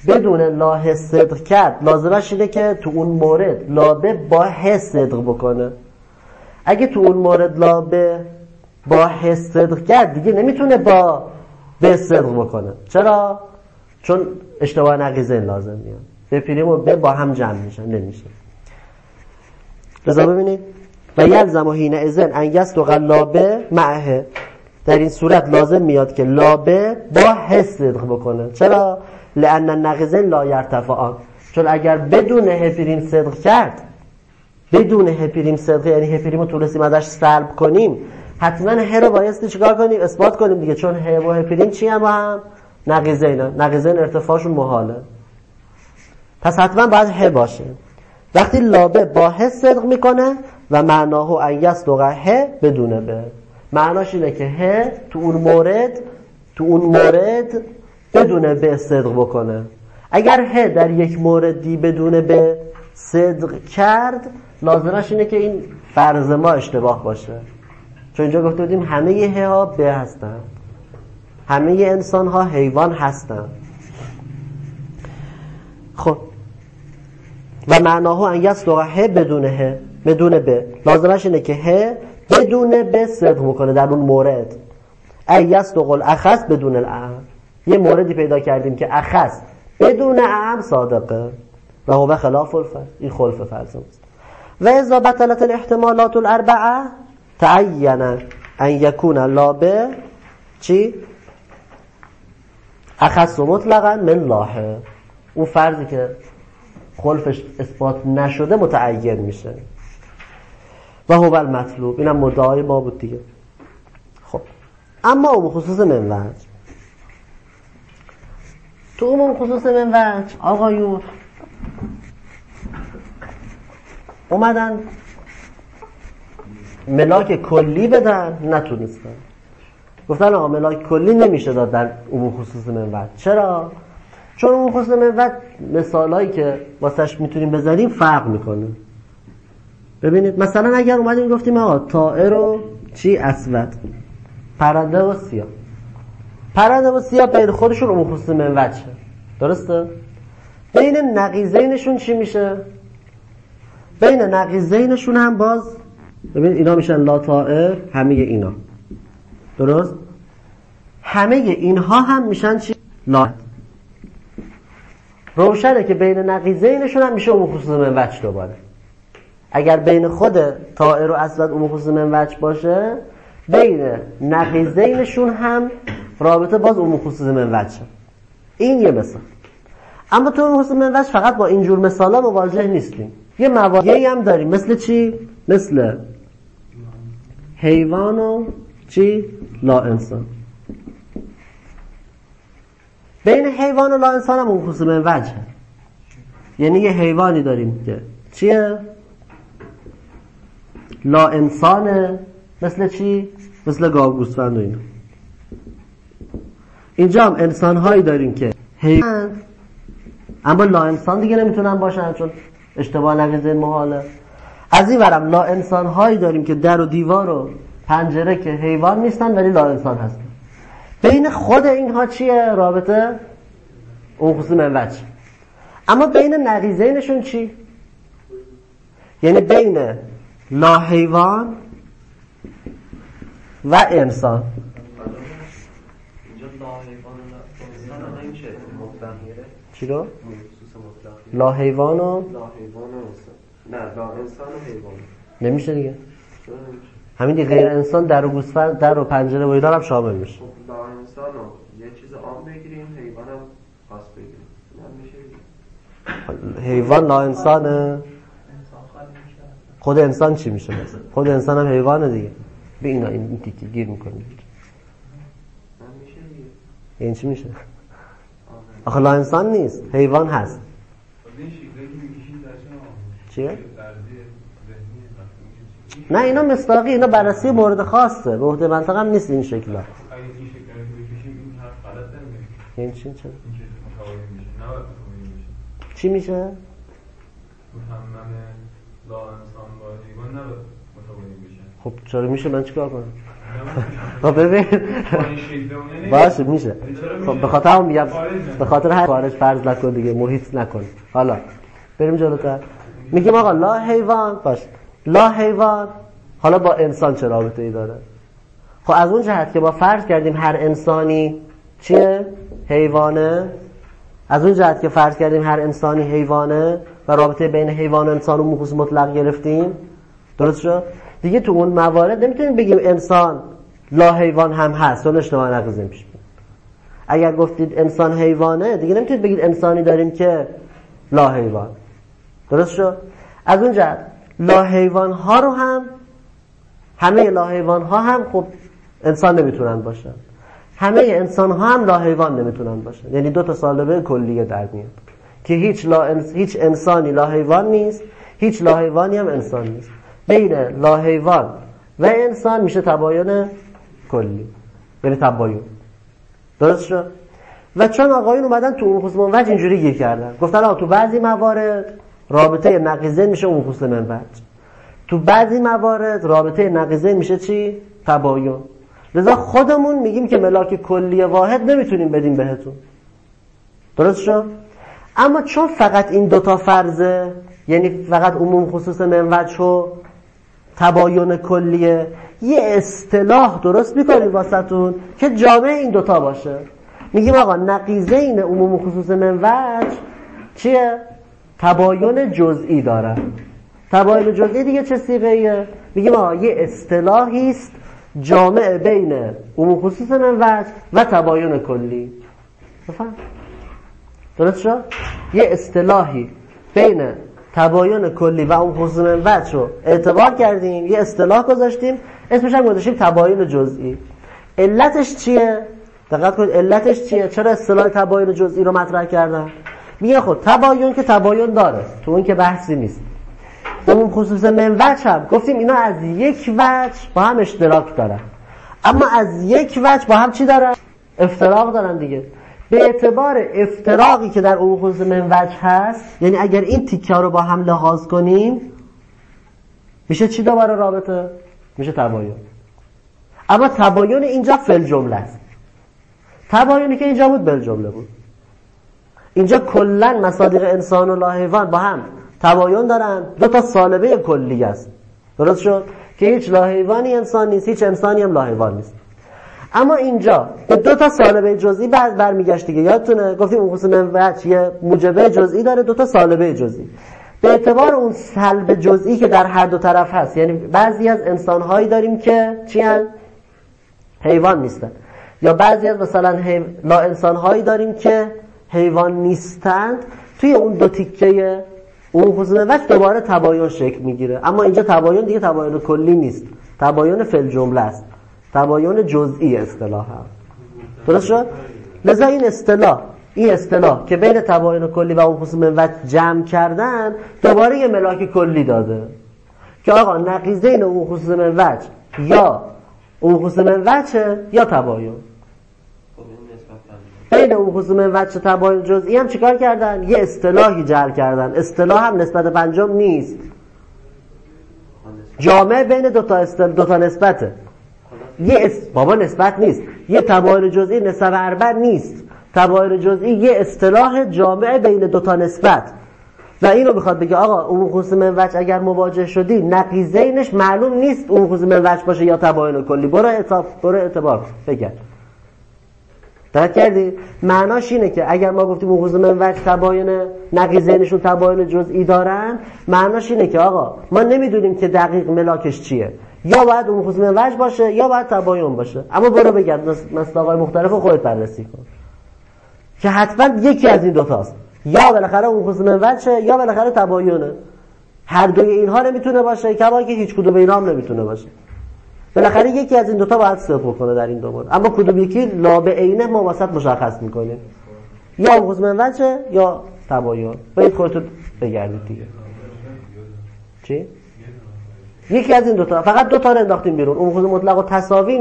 Speaker 1: بدون لا ه صدق کرد لازمش اینه که تو اون مورد لابه با ه صدق بکنه. اگه تو اون مورد لابه با ه صدق کرد دیگه نمیتونه با ب صدق بکنه. چرا؟ چون اشتباه نقیضین لازم میاد. به پریم و ب با هم جمع میشن، نمیشه. لذا ببینید و یلزم و حین اذن ان یصدق لابه معه، در این صورت لازم میاد که لابه با ه صدق بکنه. چرا؟ لأن النقیضین لا یرتفعان، چون اگر بدون ه پریم صدق کرد، بدون ه پریم صدق یعنی ه پریم رو تونستیم ازش سلب کنیم، حتما ه رو بایستی چیکار کنیم؟ اثبات کنیم دیگه، چون ه و ه پریم چی هم نقیضین، نقیضین ارتفاعشون محاله، پس حتما باید ه باشه. وقتی لابه با ه صدق میکنه و معناه ان یصدق ه بدون ب، معناش اینه که ه تو اون مورد بدون ب صدق بکنه. اگر ه در یک موردی بدون ب صدق کرد لازمش اینه که این فرض ما اشتباه باشه، چون اینجا گفته بودیم همه ه ها ب هستن، همه انسان ها حیوان هستن. خب و معناه ان یصدق ه بدون ب، لازمش اینه که ه بدون ب صدق میکنه در اون مورد. ای یصدق الاخص بدون الاعم، یه موردی پیدا کردیم که اخص بدون اعم صادقه و هو خلاف الفرض، این خلف فرض است. و اذا بطلت الاحتمالات الاربعه تعین ان یکون لابه چی؟ اخص مطلقا من لاحه، اون فرضی که خلفش اثبات نشده متعین میشه. و هو المطلوب، اینم مدعای ما بود دیگه. خب اما عموم خصوص منوج، تو عموم خصوص منوج آقایون اومدن ملاک کلی بدن، نتونستن، گفتن آقا ملاک کلی نمیشه داد در عموم خصوص منوج. چرا؟ چون عموم خصوص منوج مثالایی که واسش میتونیم بزنیم فرق میکنه. ببینید مثلا اگر اومدیم گفتیم آقا طائر و چی اسود، پرنده و سیاه، پرنده و سیاه بین خودشون عموم خصوص منوجه، درسته؟ بین نقیضینشون چی میشه؟ بین نقیضینشون هم باز ببین اینا میشن لا طائر، همه اینا، درست؟ همه اینها هم میشن چی؟ لا. روشنه که بین نقیضینشون هم میشه عموم خصوص منوج دوباره. اگر بین خود طائر و اسود عموم خصوص منوج باشه، بین نقیضینشون هم رابطه باز عموم خصوص منوجه. این یه مثال. اما تو عموم خصوص منوج فقط با اینجور مثالا مواجه نیستیم، یه مواردی هم داریم، مثل چی؟ مثل حیوان و چی؟ لا انسان. بین حیوان و لا انسان هم عموم خصوص منوجه، یعنی یه حیوانی داریم که چیه؟ لا انسانه، مثل چی؟ مثل گاو، گوسفند و اینا. اینجا هم انسان‌هایی داریم که حیوان اما لا انسان دیگه نمیتونن باشن چون اشتباه نقیضین محاله. از این ورم لا انسان‌هایی داریم که در و دیوار و پنجره که حیوان نیستن ولی لا انسان هستن. بین خود اینها چیه رابطه؟ اون خصوص منوج. اما بین نقیضینشون چی؟ یعنی بین لا حیوان و انسان.
Speaker 3: اینجا لا حیوان و انسان هم چه مطلق میره؟
Speaker 1: چی رو؟
Speaker 3: خصوص مطلق.
Speaker 1: لا حیوان و
Speaker 3: لا حیوان و انسان. نه لا انسان و حیوان.
Speaker 1: نمیشه دیگه.
Speaker 3: چرا نمیشه؟
Speaker 1: همین دیگه غیر انسان در و گوسفند، در و پنجره و اینا هم شامل میشه.
Speaker 3: خب لا انسان رو یه چیز عام بگیریم، حیوان هم خاص بگیریم. نمیشه دیگه.
Speaker 1: حیوان لا انسانه. خود انسان چی میشه مثلا؟ خود انسان هم حیوانه دیگه. به اینا این تیکی گیر میکنه.
Speaker 3: نمیشه دیگه.
Speaker 1: این چی میشه؟ آخه لا انسان نیست، حیوان هست. چیه؟ نه اینا مصداقی، اینا بررسی مورد خاصه، به عهده منطقه هم نیست این شکلا. این چی چه؟ چی میشه؟
Speaker 2: لا انسان با حیوان نباید متقابل بشه.
Speaker 1: خب چرا میشه؟ من چیکار کنم؟ خب ببین باشه میشه. خب به خاطر هم میگم به خاطر هر خارج فرض نکن دیگه، محیط نکن. حالا بریم جلوتر. میگیم آقا لا حیوان باش، لا حیوان حالا با انسان چه رابطه ای داره؟ خب از اون جهت که با فرض کردیم هر انسانی چیه؟ حیوانه. از اون جهت که فرض کردیم هر انسانی حیوانه و رابطه بین حیوان و انسان و خصوص مطلق گرفتیم، درست شد؟ دیگه تو اون موارد نمیتونیم بگیم انسان لا حیوان هم هست و اشتباه نقیزه میشه. اگر گفتید انسان حیوانه دیگه نمیتونید بگید انسانی داریم که لا حیوان، درست شد؟ از اون جهت لا حیوان ها رو هم، همه لا حیوان ها هم خب انسان نمیتونن باشن، همه انسان ها هم لا حیوان نمیتونن باشن. یعنی دو تا سالبه کلیه در میاد که هیچ انسانی لا حیوان نیست، هیچ لا حیوانی هم انسان نیست. بین لا حیوان و انسان میشه تباین کلی، یعنی تباین، درست شد؟ و چون آقایون اومدن تو اون خصوص منوج اینجوری گیر کردن، گفتن آقا تو بعضی موارد رابطه نقیضین میشه اون خصوص منوج، تو بعضی موارد رابطه نقیضین میشه چی؟ تباین. لذا خودمون میگیم که ملاک کلی واحد نمیتونیم بدیم بهتون، درست شد؟ اما چون فقط این دوتا فرضه، یعنی فقط عموم خصوص منوج و تباین کلیه، یه اصطلاح درست میکنیم واسهتون که جامع این دوتا باشه. میگیم آقا نقیضین عموم خصوص منوج چیه؟ تباین جزئی داره. تباین جزئی دیگه چه صیغه‌ایه؟ میگیم آقا یه اصطلاحی است جامع بین عموم خصوص منوج و تباین کلی. بفهم؟ درست شد؟ یه اصطلاحی بین تباین کلی و عموم خصوص منوج رو اعتبار کردیم، یه اصطلاح گذاشتیم، اسمش هم گذاشتیم تباین جزئی. علتش چیه؟ دقت کنید علتش چیه؟ چرا اصطلاح تباین جزئی رو مطرح کردن؟ میگه خود تباین که تباین داره، تو اون که بحثی نیست. عموم خصوص منوج هم گفتیم اینا از یک وجه با هم اشتراک دارن، اما از یک وجه با هم چی دارن؟ افتراق دارن دیگه. به اعتبار افتراقی که در عموم خصوص منوج هست، یعنی اگر این تیکه رو با هم لحاظ کنیم میشه چی دوباره رابطه؟ میشه تباین. اما تباین اینجا فل جمله است. تباینی که اینجا بود بل جمله بود. اینجا کلن مصادیق انسان و لا حیوان با هم تباین دارن، دو تا سالبه کلی است، درست شد؟ که هیچ لا حیوانی انسان نیست، هیچ انسانی هم لا حیوان نیست. اما اینجا به دو تا سالبه جزئی برمیگشت دیگه. یادتونه گفتیم اون خصوص منوج یه موجبه جزئی داره، دو تا سالبه جزئی. به اعتبار اون سلب جزئی که در هر دو طرف هست، یعنی بعضی از انسان‌هایی داریم که چی هستن؟ حیوان نیستن، یا بعضی از مثلا لا انسان‌هایی داریم که حیوان نیستند. توی اون دو تیکه اون خصوص منوج دوباره تباین شکل میگیره. اما اینجا تباین دیگه تباین کلی نیست، تباین فل جمله است، تباین جزئی اصطلاحا، درست شد؟ لذا این اصطلاح که بین تباین کلی و اون خصوص منوج جمع کردن دوباره یه ملاک کلی داده که آقا نقیضین اون خصوص منوج یا اون خصوص منوج یا تباین. بین اون خصوص منوج و تباین جزئی هم چیکار کردن؟ یه اصطلاحی جعل کردن. اصطلاح هم نسبت پنجم نیست، جامع بین دو تا نسبته. بابا نسبت نیست، یه تباین جزئی نسبت اربع نیست. تباین جزئی یه اصطلاح جامع بین دو تا نسبت و اینو میخواد بگه آقا اون خصوص منوج اگر مواجه شدی نقیضینش معلوم نیست اون خصوص منوج باشه یا تباین کلی. برو اعتبار بگرد. درک کردی؟ معناش اینه که اگر ما گفتیم اون خصوص منوج تباین نقیضینشون تباین جزئی دارن، معناش اینه که آقا ما نمیدونیم که دقیق ملاکش چیه، یا باید اون خصوص منوج باشه یا باید تباین باشه. اما برو بگرد مصداق‌های مختلف رو خودت بررسی کن که حتما یکی از این دوتاست، یا بالاخره اون خصوص منوجه یا بالاخره تباینه. هر دوی اینها نمیتونه باشه، کما که هیچ کدوم اینا هم نمیتونه باشه. بالاخره یکی از این دوتا باید صدق کنه در این دو مورد. اما کدوم یکی لا به عینه ما واسط مشخص میکنیم، یا اون خصوص منوجه یا تباین. باید خودتون بگردید دیگه. چی؟ یکی از این دوتا، فقط دوتا رو انداختیم بیرون. اون خصوص مطلق و تساوی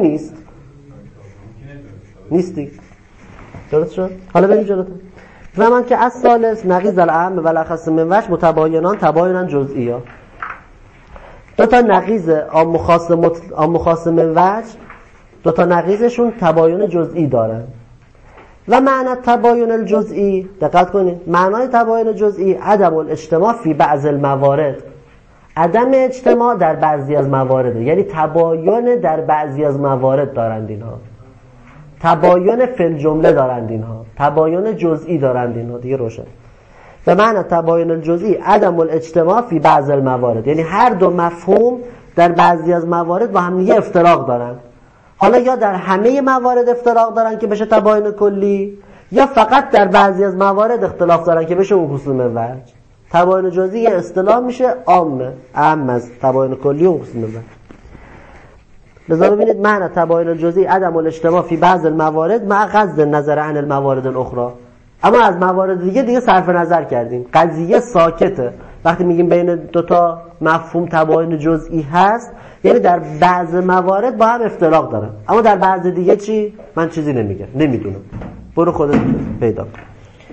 Speaker 1: نیستی. درست شد؟ حالا بریم جلوتر. زمان که از ثالث نقیض الاعم و الاخص منوج متباینان تباینن جزئی‌ها. دو تا نقیض عام خاص منوج دوتا نقیضشون تباین جزئی دارن. و معنی تباین الجزئی، دقت کنید، معنای تباین جزئی عدم الاجتماع فی بعض الموارد، عدم اجتماع در بعضی از موارد، یعنی تباین در بعضی از موارد دارند اینها، تباین فی الجمله دارند اینها، تباین جزئی دارند اینها. دیگه روشن. و معنی تباین الجزئی عدم الاجتماع فی بعض الموارد، یعنی هر دو مفهوم در بعضی از موارد با هم دیگه افتراق دارن. حالا یا در همه موارد افتراق دارن که بشه تباین کلی، یا فقط در بعضی از موارد اختلاف دارن که بشه اون خصوم وجه. تباین جزئی یه اصطلاح میشه عامه، اهم از تباین کلی و خصوم وجه. لذا ببینید معنی تباین الجزئی عدم الاجتماع فی بعض الموارد مع غض النظر عن الموارد الاخرى. اما از موارد دیگه صرف نظر کردیم، قضیه ساکته. وقتی میگیم بین دوتا مفهوم تباین جزئی هست، یعنی در بعض موارد با هم افتراق دارن، اما در بعض دیگه چی؟ من چیزی نمیگم، نمیدونم، برو خودت پیدا کن.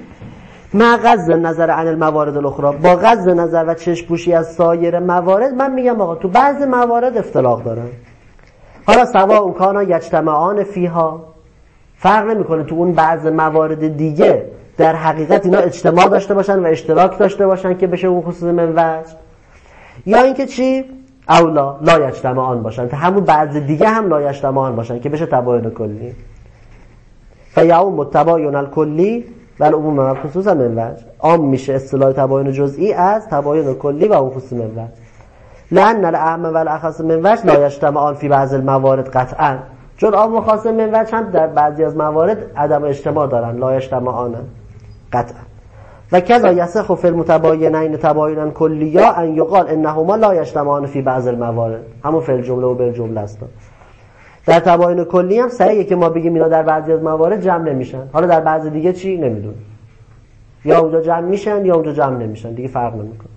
Speaker 1: مع غض النظر عن الموارد الاخرى، با غض نظر و چشم پوشی از سایر موارد من میگم آقا تو بعض موارد افتراق دارن. حالا سواء کانا یجتمعان فیها، فرق نمیکنه تو اون بعض موارد دیگه در حقیقت اینا اجتماع داشته باشن و اشتراک داشته باشن که بشه اون خصوص من وجه، یا اینکه چی؟ اولا لا یجتمعان باشن، تا همون بعض دیگه هم لا یجتمعان باشن که بشه تباین کلی. فیعم التباین الکلی و العموم و خصوص من وجه، عام میشه اصطلاح تباین جزئی از تباین کلی و اون خصوص من وجه. لأن الاعم و الاخص من وجه لا یجتمعان فی بعض الموارد قطعا، چون عام و خاص من وجه هم در بعضی از موارد عدم اجتماع دارن، لا یجتمعان قطعا. و کذا یصح فی المتباینین تباینا کلیا ان یقال انهما لا یجتمعان فی بعض الموارد، همون فی الجمله و بالجمله است. در تباین کلی هم صحیحه که ما بگیم اینا در بعضی از موارد جمع نمیشن، حالا در بعضی دیگه چی نمیدونم، یا اونجا جمع میشن یا اونجا جمع نمیشن، دیگه فرق نمیکنه.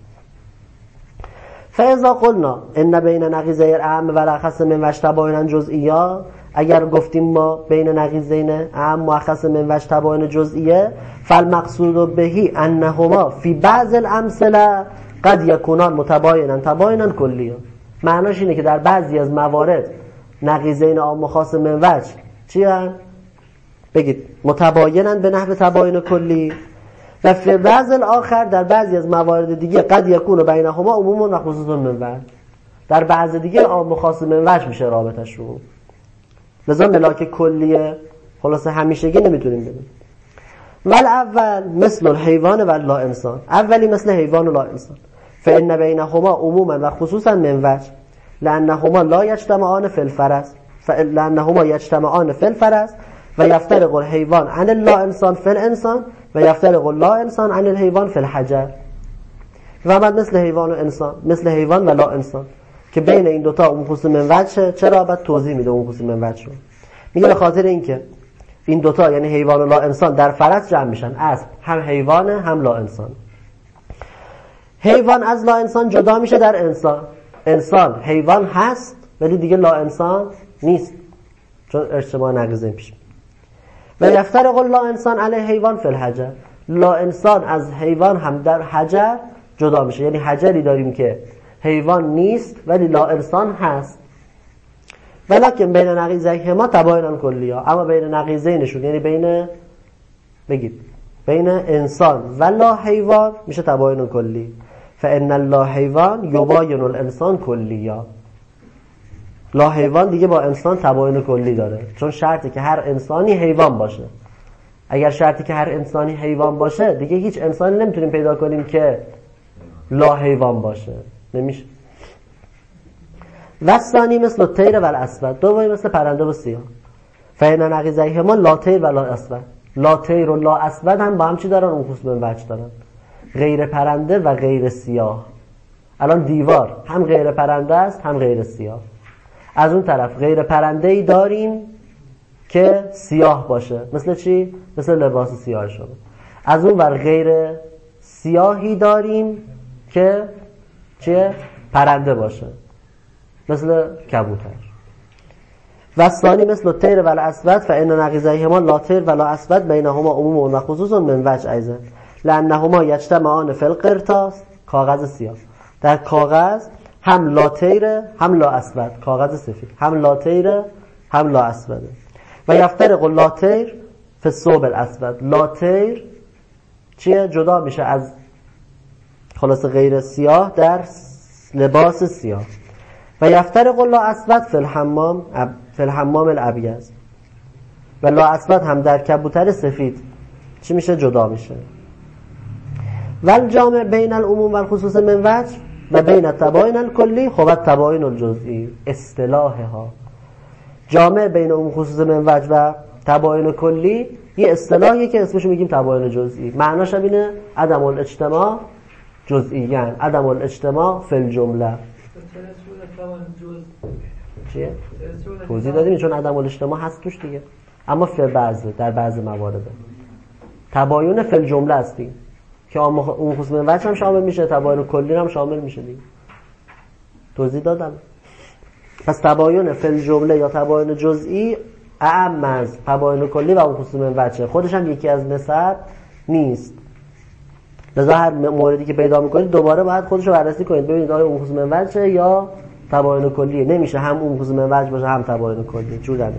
Speaker 1: فاذا قلنا ان بین نقیضی الاعم و الاخص من وجه تباینا جزئیا، اگر گفتیم ما بین نقیضین اعم و اخص من وجه تباین جزئیه، فالمقصود بهی انهما فی بعض الامثله قد یکونان متباینا تباینا کلیا. معناش اینه که در بعضی از موارد نقیضین عام و خاص من وجه چی هستند؟ بگید متباینا به نحو تباین کلی، و فی بعض الاخر در بعضی از موارد دیگه قد یکون بینهما عموم و خصوص من وجه، در بعض دیگه عام و خاص من وجه میشه رابطش رو. لذا ملاک کلیه خلاصه همیشگی نمیتونیم بگیم. ول اول مثل الحیوان و لا انسان، اولی مثل حیوان و لا انسان. فان بینهما عموما و خصوصا من وجه، لانهما لا یجتمعان فی الفرس، لانهما یجتمعان فی الفرس و یفترق الحیوان عن اللا انسان فی الانسان و یفترق اللا انسان عن الحیوان فی الحجر. و بعد مثل حیوان و انسان، مثل حیوان و لا انسان که بین این دوتا اون خصوص من وجه. چرا؟ بعد توضیح میده اون خصوص من وجه رو. میگه به خاطر اینکه این دوتا یعنی حیوان و لا انسان در فرس جمع میشن، اسب هم حیوانه هم لا انسان. حیوان از لا انسان جدا میشه در انسان، انسان حیوان هست ولی دیگه لا انسان نیست چون اجتماع نقیضین پیش. و یفترق لا انسان علی حیوان فی الحجر، لا انسان از حیوان هم در حجر جدا میشه، یعنی حجری داریم که حیوان نیست ولی لا انسان هست. ولکن بین نقیضیهما تباین کلیا، اما بین نقیضینشون یعنی بین انسان و لا حیوان میشه تباین کلی. فان اللا حیوان یباین الانسان کلیا، لا حیوان دیگه با انسان تباین کلی داره، چون شرطی که هر انسانی حیوان باشه. اگر شرطی که هر انسانی حیوان باشه دیگه هیچ انسانی نمیتونیم پیدا کنیم که لا حیوان باشه، نمیشه. و ثانی مثل الطیر و الاسود، دومی مثل پرنده و سیاه. فإن نقیضیهما لا طیر و لا اسود، لا طیر و لا اسود هم با هم چی دارن؟ اون خصوص من وجه دارن، غیر پرنده و غیر سیاه. الان دیوار هم غیر پرنده است هم غیر سیاه، از اون طرف غیر پرنده ای داریم که سیاه باشه، مثل چی؟ مثل لباس سیاه شده. از اون ور غیر سیاهی داریم که چیه؟ پرنده باشه، مثل کبوتر. و ثانی مثل الطیر و الاسود فإن نقیضیهما لا طیر و لا اسود بینهما عموم و خصوص من وجه ایضا، لانهما یجتمعان فی القرطاس، کاغذ سیاه. در کاغذ هم لا طیر هم لا اسود، کاغذ سفید هم لا طیر هم لا اسوده. و یفترق لاتیر فی الثوب الاسود. لاتیر چیه؟ جدا میشه از خلاص غیر سیاه در لباس سیاه. و یفترق لا اسود فی الحمام الابیض. و لا اسود هم در کبوتر سفید چی میشه؟ جدا میشه. و الجامع بین العموم و الخصوص من وجه و بین التباین الکلی هو التباین الجزئی. اصطلاحها جامع بین عموم خصوص من وجه و تباین کلی یه اصطلاحیه که اسمشو میگیم تباین جزئی. معناش هم اینه عدم الاجتماع جزئیاً، عدم الاجتماع فی الجمله. چیه؟ توضیح دادیم چون عدم الاجتماع هست توش دیگه، اما در بعض موارد تباین فی الجمله است دیگه که اون خصوص من وجه هم شامل میشه، تباین کلی هم شامل میشه دیگه. توضیح دادم. پس تباین فی الجمله یا تباین جزئی اعم از تباین کلی و اون خصوص من وجه. خودش هم یکی از نسب نیست. لذا هر موردی که پیدا میکنید دوباره باید خودش رو بررسی کنید ببینید آیا اون خصوص من وجه یا تباین کلیه. نمیشه هم اون خصوص من وجه باشه هم تباین کلی. جوره.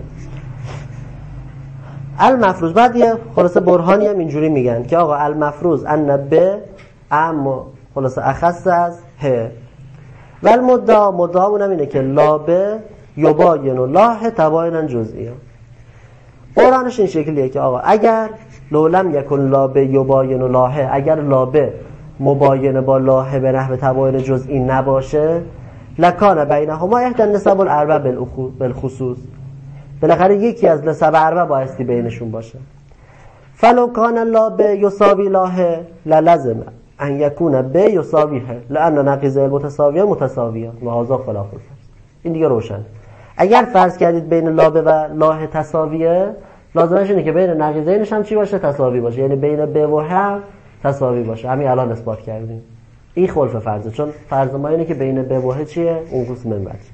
Speaker 1: المفروض بعد یه خلاصه برهانی هم اینجوری میگن که آقا المفروض ان ب اما خلاصه اخص از ه و المدعا اونم اینه که لا ب یباین و لاه تباینا جزئیه. برهانش این شکلیه که آقا اگر لولم یکن لا ب یباین و لاه، اگر لا ب مباین با لاه به نحو تباین جزئی نباشه لکان بینهما احدى النسب الاربع بالخصوص. بالاخره یکی از نسب اربع بایستی بینشون باشه. فلو کان لا ب یساوی لاه للزم ان یکون ب یساویه لان نقیض المتساویه متساویه و هذا خلاف الفرض. این دیگه روشن. اگر فرض کردید بین لا ب و لاه تساویه، لازمش اینه که بین نقیضینش هم چی باشه؟ تساوی باشه. یعنی بین ب و ه تساوی باشه. همین الان اثبات کردیم. این خلف فرضه، چون فرض ما اینه که بین ب و ه چیه؟ اون خصوص من وجه.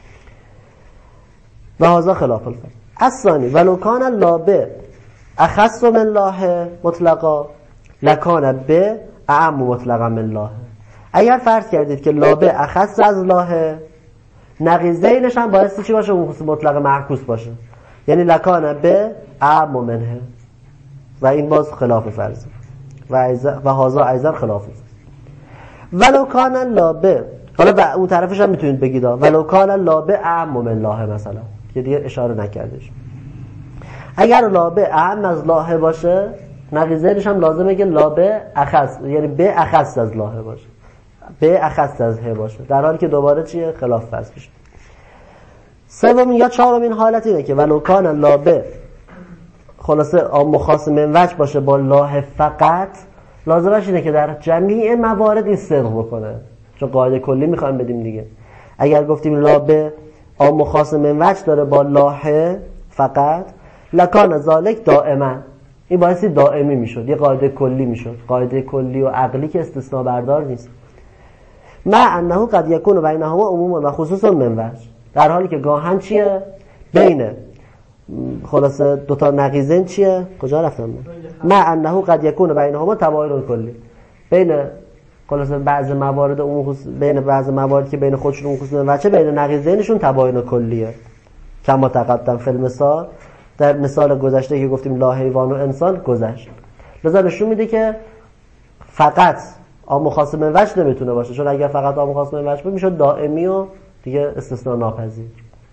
Speaker 1: و هذا خلاف الفرض. الثانی ولو کان لا ب اخص من لاه مطلقا لکان ب اعم مطلقا من لاه. اگر فرض کردید که لا ب اخص از لاه، نقیضینش هم باعث چی باشه؟ اون خصوص مطلق معکوس باشه. یعنی لکان ب اعم منه و این باز خلاف فرض و هذا ایضا خلاف فرض. ولو کان لا ب، حالا اون طرفش هم میتونید بگید ولو کان لا ب اعم من لاه مثلا که دیگه اشاره نکردش. اگر لا ب اعم از لاه باشه نقیضینش هم لازمه که لا ب اخص، یعنی ب اخص از لاه باشه، ب اخص از ه باشه، در حالی که دوباره چیه؟ خلاف فرض میشه. سومین یا چهارمین حالت اینه که ولو کان لا ب خلاصه عام خاص من وجه باشه با لاه فقط، لازمش اینه که در جمیع موارد این صدق بکنه، چون قاعده کلی میخوایم بدیم دیگه. اگر گفتیم لا ب عام خاص من وجه داره با لاه فقط، لکان ذالک دائما، این باعثی دائمی میشد، یه قاعده کلی میشد، قاعده کلی و عقلی که استثناء بردار نیست. مع انه قد یکون بینهما عموم و خصوص من وجه، در حالی که گاهن چیه؟ بین خلاصه دوتا نقیضین چیه؟ کجا رفتم من؟ مع انه قد یکون بینهما تباین کلی، بین خلاصه بعض موارد عموم بین بعض موارد که بین خودشون عموم خصوص من وجه، بین نقیضینشون تباین کلیه. کما تقدم فی المثال، در مثال گذشته که گفتیم لا حیوان و انسان گذشت. لذا نشون میده که فقط عام خاص من وجه نمیتونه باشه، چون اگر فقط عام خاص من وجه بود میشد دائمی و دیگه استثناء ناپذیر.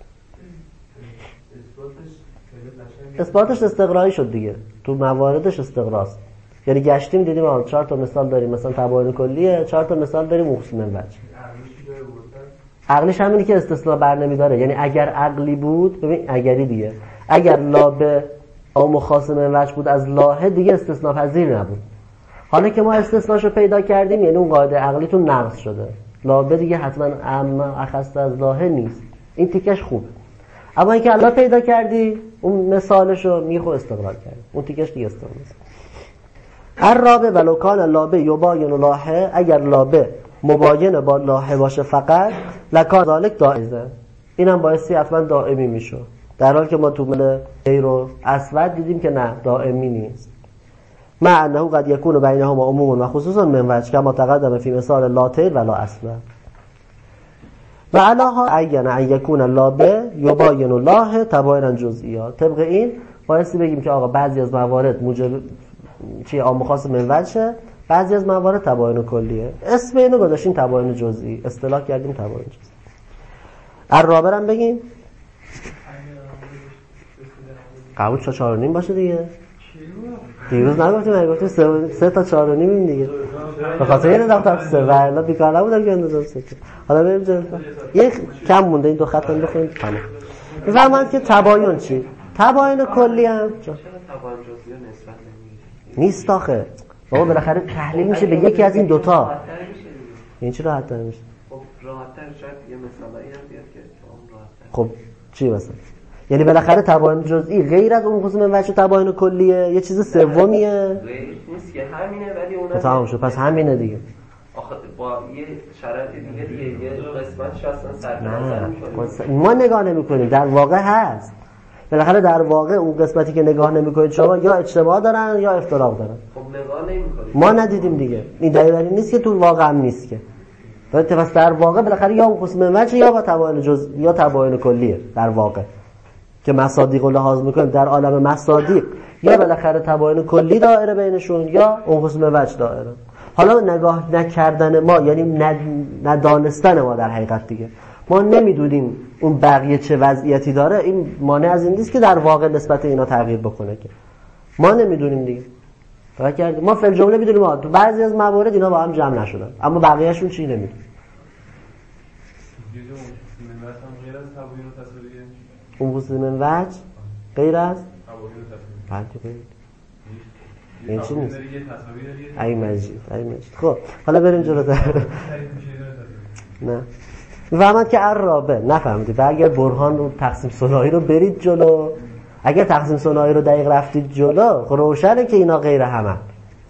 Speaker 1: اثباتش استقرایی شد دیگه، تو مواردش استقراست. یعنی گشتیم دیدیم 4 تا مثال داریم، مثلا تباین کلیه، 4 تا مثال داریم خصوص من وجه. عقلیش همینی که استثناء بر نمیداره. یعنی اگر عقلی بود، ببین اگری دیگه، اگر لا به عام خاص من وجه بود از لاه دیگه استثناء پذیر نبود. حالا که ما استثناشو پیدا کردیم، یعنی اون قاعده عقلیتون نقض شده، لا به دیگه حتما اما اخص از لاه نیست. این تیکش خوب. اما اینکه الله پیدا کردی، اون مثالشو میخو استقرار کردی، اون تیکش دیگه استقرار نیست. الرابع ولو کان لا به یباین لاه، اگر لا به مباین با لاه باشه فقط، لکان ذالک دائزه، اینم باعثی حتما دائمی میشه، در حالی که ما تو مل غیر و اسود دیدیم که نه، دائمی نیست. مع انه قد یکون بینهما عموم و خصوص من وجه کما تقدم فی مثال لا تیر و لا اسود. و علاها عین ان یکون لابه یباین الله تباینا جزئیات. طبق این بایستی بگیم که آقا بعضی از موارد موجب عام خاص من وجه، بعضی از موارد تباین کلیه. اسم اینو گذاشتیم تباین جزئی، اصطلاح کردیم تباین جزئی. الرابع هم بگیم قبول 4.5 باشه دیگه. دیروز نگفتیم، اگه گفتیم 3 تا 4.5 دیگه. به خاطر این انداختم 3 و الا بیکار نبودم که اندازم 3. حالا بریم جلو. یک کم مونده، این 2 خط هم بخونیم تمام. میفهمند که تباین چی؟ تباین کلی هم
Speaker 3: تباین جزئی نسبت
Speaker 1: نیست آخه. بابا بالاخره تحلیل میشه به یکی از این دوتا. این چی راحت تر میشه؟
Speaker 3: خب راحت تر شاید یه مثالی هم بیاد که راحت تر.
Speaker 1: خب چی مثلا؟ یعنی بالاخره تباین جزئی غیر از اون خصوص منوچ تباین کلیه، یه چیز سومیه.
Speaker 3: غیر نیست که همینه، ولی اونم
Speaker 1: تمام شد. پس همینه دیگه.
Speaker 3: آخه با یه شرط دیگه یه قسمتش اصلا سرنظر می‌کنیم.
Speaker 1: ما نگاه نمی‌کنیم، در واقع هست. بالاخره در واقع اون قسمتی که نگاه نمی‌کنید شما یا اجتماع دارن یا افتراق دارن.
Speaker 3: خب نگاه نمی‌کنیم.
Speaker 1: ما ندیدیم دیگه. این دلیل بر این نیست که تو واقع هم نیست که. پس در واقع بالاخره یا اون خصوص منوچ یا با تباین جزئی یا تباین کلیه در واقع. که مصادیق رو لحاظ میکنیم در عالم مصادیق یا بالاخره تباین کلی دائره بینشون یا اون خصوص منوچ دائره. حالا نگاه نکردن ما یعنی ندانستن ما در حقیقت دیگه، ما نمیدونیم اون بقیه چه وضعیتی داره. این مانع از این نیست که در واقع نسبت اینا تغییر بکنه، که ما نمیدونیم دیگه. ما فی الجمله میدونیم تو بعضی از موارد اینا با هم جمع نشدن، اما بقیه‌شون چی نمیدونیم. اون خصوص منوچ غیر از این چی نیست. ای مجید. خب حالا بریم جلوتر. نه میفهمد که الرابع نفهمیدید و اگر برهان رو تقسیم ثنایی رو برید جلو، اگر تقسیم ثنایی رو دقیق رفتید جلو، خب روشنه که اینا غیر همن.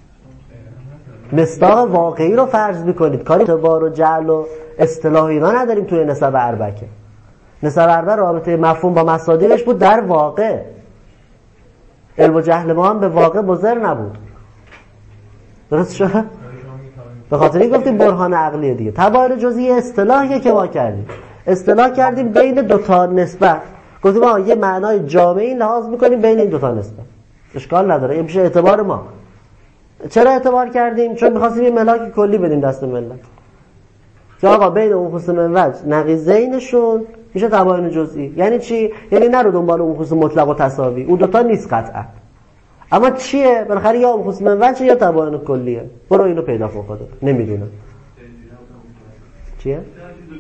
Speaker 1: مصداق واقعی رو فرض میکنید، کاری اعتبار و جعل و اصطلاح اینا نداریم توی نسب اربعه. نسب اربعه رابطه مفهوم با مصادیقش بود در واقع. علم و جهل ما هم به واقع مضر نبود. درست شد؟ به خاطر این گفتیم برهان عقلیه دیگه. تباین جزئی اصطلاحیه که ما کردیم. اصطلاح کردیم بین دوتا نسبت. گفتیم ما یه معنای جامعی لحاظ میکنیم بین این دوتا نسبت. اشکال نداره، این میشه اعتبار ما. چرا اعتبار کردیم؟ چون می‌خواستیم یه ملاک کلی بدیم دست ملت. که آقا بین اون خصوص منوچ نقیضینشون میشه تباین جزئی. یعنی چی؟ یعنی نرو دنبال اون خصوص مطلق و تساوی، اون دوتا نیست قطعا. اما چیه؟ بالاخره یا اون خصوص منوچ یا تباین کلیه. برو اینو پیدا کن خودت. نمیدونم چیه؟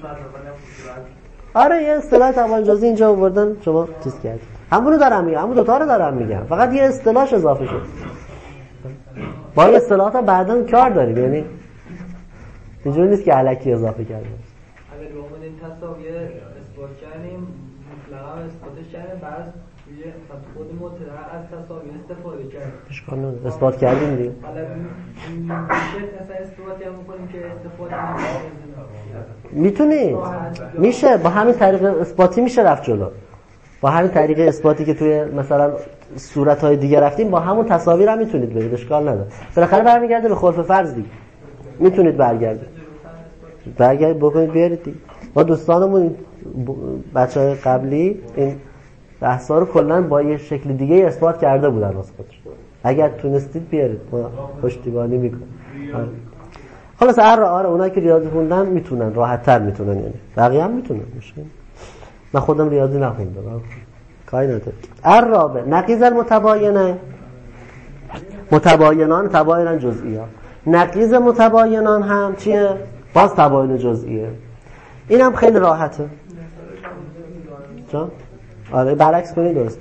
Speaker 1: آره یه اصطلاح تباین جزئی اینجا آوردن، شما چیز کردید. همونو دارم میگم، همون دوتا رو دارم میگم. فقط یه اصطلاحش اضافه شد. با این اصطلاحات بعداً کار داریم، یعنی اینجوری نیست که الکی اضافه کردیم.
Speaker 5: اگر رو اومدیم تساویه اثبات کردیم، مطلقا اثباتش کردیم، بعد یه خود مطلق از تساویه استفاده کردیم.
Speaker 1: اشکال نداره، اثبات کردیم دیگه.
Speaker 5: حالا میشه مثلا اثباتی هم می‌کنیم که استفاده
Speaker 1: میتونید، میشه با همین طریق اثباتی میشه رفت جلو. با همین طریق اثباتی که توی مثلا صورت‌های دیگه رفتیم، با همون تصاویر هم میتونید برید، اشکال نداره. بالاخره برمیگرده به خلف فرض دیگه. میتونید برگردید بکنید بیارید دیگه. ما دوستانمون بچه‌های قبلی این بحثا رو کلا با یه شکل دیگه اثبات کرده بودن واسه خودشون. اگر تونستید بیارید، ما پشتیبانی میکنیم. خلاص آره اونایی که ریاضی خوندن میتونن، راحت‌تر میتونن، یعنی بقیه هم میتونن. مشکل من خودم ریاضی نخوندم، کاری نداره. الرابع نقیض المتباینه، متباینان تباینن جزئیه. نقیض متباینان هم چیه؟ باز تباین جزئیه. این هم خیلی راحته. چون آره برعکس کنید درسته.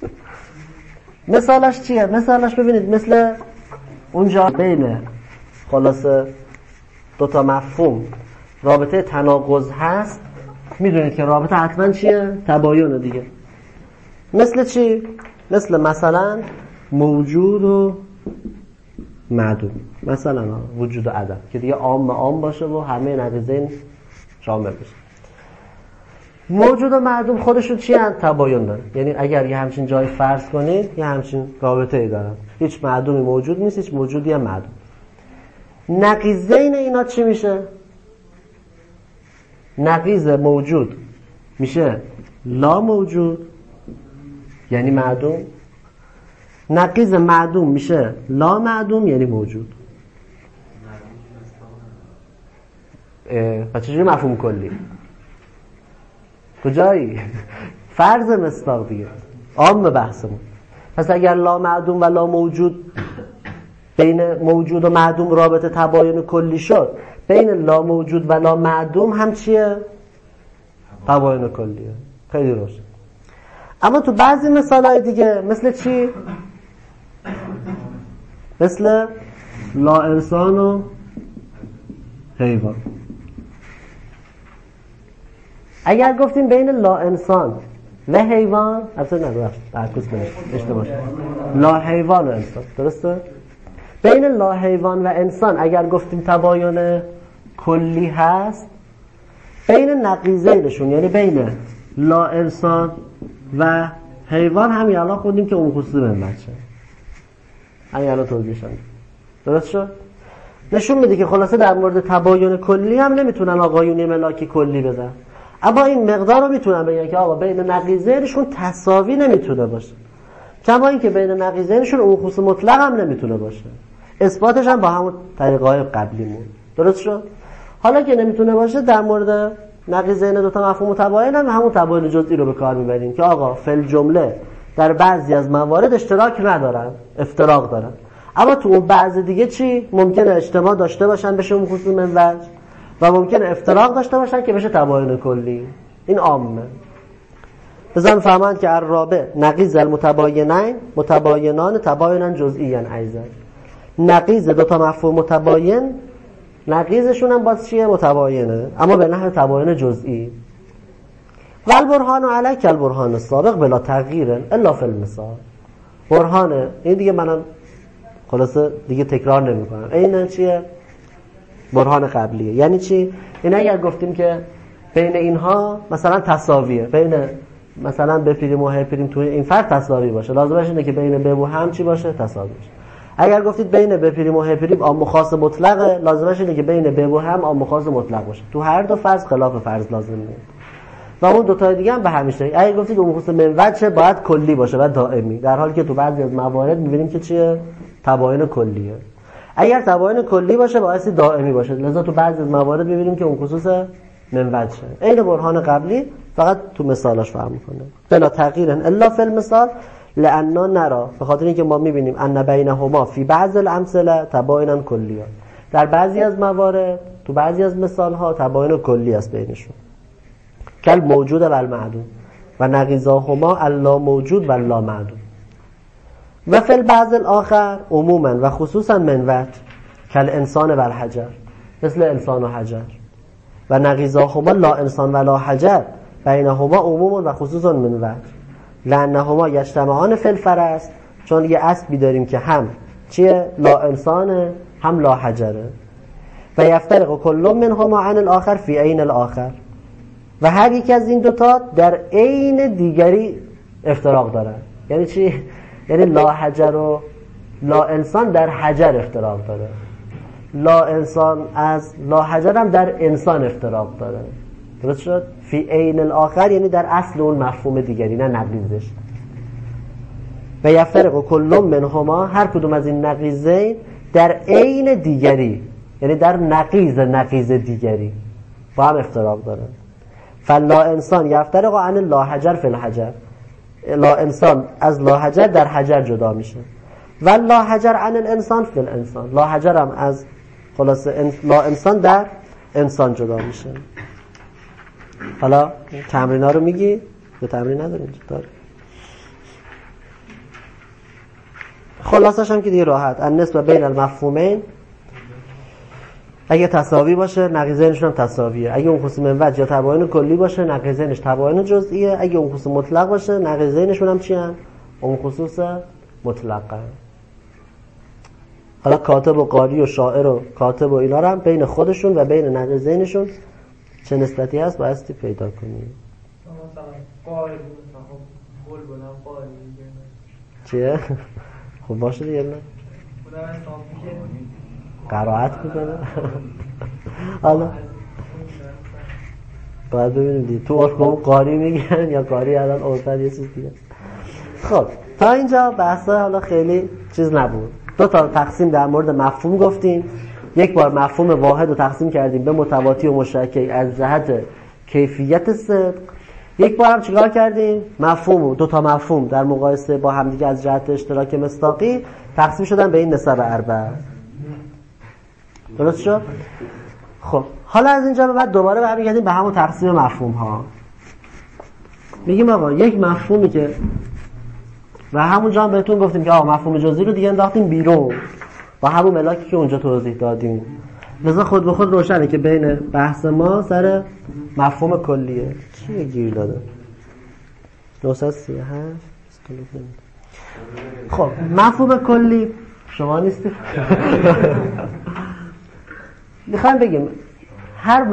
Speaker 1: مثالش چیه؟ مثالش ببینید مثل اونجا بین خلاصه دوتا مفهوم رابطه تناقض هست، میدونید که رابطه حتما چیه؟ تباینه دیگه. مثل چی؟ مثلا موجود و معدوم، مثلا وجود و عدم که دیگه عام باشه و همه نقیضین شامل بشه. موجود و معدوم خودشون چی هستن؟ تباین دارن. یعنی اگر یه همچین جای فرض کنید یه همچین رابطه‌ای دارن، هیچ معدومی موجود نیست، هیچ موجودی هم معدوم. نقیضین اینا چی میشه؟ نقیض موجود میشه لا موجود یعنی معدوم. نقیض معدوم میشه لا معدوم یعنی موجود. پس چجوری مفهوم کلی؟ کجایی؟ فرض مصداق دیگه، عام بحثمون. پس اگر لا معدوم و لا موجود، بین موجود و معدوم رابطه تباین کلی شد، بین لا موجود و لا معدوم هم چیه؟ تباین کلیه. خیلی روشن. اما تو بعضی مثالهای دیگه مثل چی؟ مثل لا انسان و حیوان. اگر گفتیم بین لا انسان و حیوان، اصلا نگوشت تعکس اشتباه شد، لا حیوان و انسان، درسته؟ بین لا حیوان و انسان اگر گفتیم تباین کلی هست، بین نقیضینشون یعنی بین لا انسان و حیوان همین الان خوندیم که اون خصوصی من بچه همین الان توضیح شد، درست شد؟ نشون میده که خلاصه در مورد تباین کلی هم نمیتونن آقایونی ملاکی کلی بزن، اما این مقدار رو میتونن بگن که آقا بین نقیضینشون تساوی نمیتونه باشه، کما این که بین نقیضینشون اون خصوص مطلق هم نمیتونه باشه. اثباتش هم با همون طریقای قبلیمون، درست شد؟ حالا که نمیتونه باشه در مورد نقیضین دوتا مفهوم متباین هم همون تباین جزئی رو به کار میبریم که آقا فل جمله در بعضی از موارد اشتراک ندارن، افتراق دارن، اما تو اون بعضی دیگه چی؟ ممکنه اجتماع داشته باشن بشه اون خصوص من وجه و ممکنه افتراق داشته باشن که بشه تباین کلی. این عامه. بزن فهمند که الرابع نقیض المتباینین متباینان تباینا جزئیا ایضا. نقیض دو تا مفهوم متباین نقیضشون هم باز چیه؟ متباینه، اما به نحو تباین جزئی. والبرهان علیک البرهان السابق بلا تغییر الا فی المثال. برهانه این دیگه منم خلاصه دیگه تکرار نمی‌کنم. این چیه؟ برهان قبلیه. یعنی چی؟ این اگر گفتیم که بین اینها مثلا تساویه، بین مثلا بپریم و هپریم توی این فرق تساوی باشه، لازمش اینه که بین ب و هم چی باشه؟ تساوی باشه. اگر گفتید بین بپریم و هپریم عام و خاص مطلقه، لازمش اینه که بین ب و هم عام و خاص مطلق باشه. تو هر دو فرض خلاف فرض لازم نیست. و اون دو تا دیگه هم به همین شکل. اگر گفتید اون خصوص من وجه باید کلی باشه و دائمی، در حالی که تو بعضی از موارد می‌بینیم که چیه؟ تباین کلیه. اگر تباین کلی باشه باید دائمی باشه، لذا تو بعضی از موارد می‌بینیم که اون خصوص من وجه. این برهان قبلی فقط تو مثالاش فهم می‌کنه. بلا تغییر الا فی المثال لأننا نرى، به خاطر اینکه ما می‌بینیم ان بینهما فی بعض الامثله تباینا کلیه. در بعضی از موارد تو بعضی از مثال‌ها تباین کلی است بینشون. کل موجود و المعدوم و نقیضاهما اللا موجود و لا معدوم. و فی البعض الاخر عموما و خصوصا من وجه کل انسان و الحجر، مثل انسان و حجر. و نقیضاهما لا انسان و لا حجر بینهما عموم و خصوصا من وجه لانهما یجتمعان فی الفرس، چون یه اسبی داریم که هم چیه؟ لا انسانه هم لا حجره. و یفترق کل منهما عن الاخر فی عین الاخر، و هر یک از این دوتا در عین دیگری افتراق دارن. یعنی چی؟ یعنی لا حجر و لا انسان در حجر افتراق داره، لا انسان از لا حجر هم در انسان افتراق داره، درست شد؟ فی عین الاخر یعنی در اصل اون مفهوم دیگری، نه نقیضش. و یفترق کل منهما، هر کدوم از این نقیضین در عین دیگری یعنی در نقیض دیگری با هم افتراق دارن. فلا انسان یفترق عن لا حجر فی الحجر، لا انسان از لا حجر در حجر جدا میشه. و لا حجر عن الانسان فی الانسان، لا حجر هم از خلاصه لا انسان در انسان جدا میشه. حالا تمرینا رو میگی؟ به تمرین نداریم داره. خلاصش هم که دیگه راحت، النسبه بین المفهومین اگه تساوی باشه نقیضینشون هم تساویه، اگه اون خصوص من وجه یا تباین کلی باشه نقیضینش تباین جزئیه، اگه اون خصوص مطلق باشه نقیضینشون هم چی ان؟ اون خصوص مطلقه. حالا کاتب و قاری و شاعر و کاتب و اینا رو هم بین خودشون و بین نقیضینشون چه نسبتی هست بایستی پیدا کنیم.
Speaker 5: مثلا قاری مثلا بلبلم قاری
Speaker 1: چیه؟ خب باشه دیگه نه
Speaker 5: بودم انسان میشه
Speaker 1: قرائت میکنه. حالا باید ببینیم دیگه تو ارکم قاری میگن یا قاری الان اورتر یه چیز دیگه. خب تا اینجا بحثا حالا خیلی چیز نبود. دو تا تقسیم در مورد مفهوم گفتیم. یک بار مفهوم واحد رو تقسیم کردیم به متواتی و مشترک از جهت کیفیت صدق. یک بار هم چیکار کردیم؟ مفهوم، دو تا مفهوم در مقایسه با همدیگه از جهت اشتراک مصداقی تقسیم شدن به این نسب اربعه. درست شد؟ خب حالا از اینجا به بعد دوباره برمیگردیم به همون تقسیم مفهوم ها. میگیم آقا یک مفهومی که و همونجا هم بهتون گفتیم که آقا مفهوم جزئی رو دیگه انداختیم بیرون با همون ملاکی که اونجا توضیح دادیم. لذا خود به خود روشنه که بین بحث ما سر مفهوم کلیه. چیه گیر داده؟ 938 خب مفهوم کلی شما نیستی؟ میخوایم بگیم هر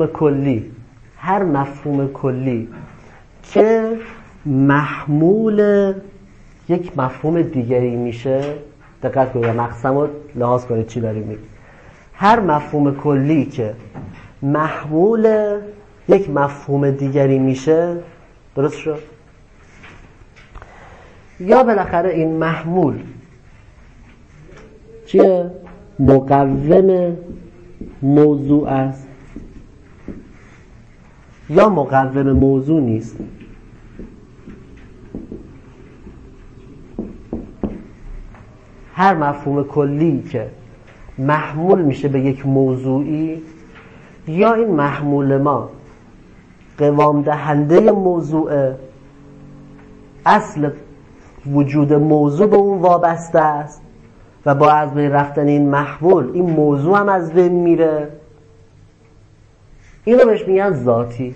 Speaker 1: مفهوم کلی که محمول یک مفهوم دیگری میشه، دقت کنید مقسم رو لحاظ کنید چی داریم میگیم. هر مفهوم کلی که محمول یک مفهوم دیگری میشه، درست شد؟ یا بالاخره این محمول چیه؟ مقوم موضوع است یا مقوم موضوع نیست. هر مفهوم کلی که محمول میشه به یک موضوعی، یا این محمول ما قوام دهنده موضوع، اصل وجود موضوع به اون وابسته است و با از بین رفتن این محمول این موضوع هم از بین میره. اینو بهش میگن ذاتی.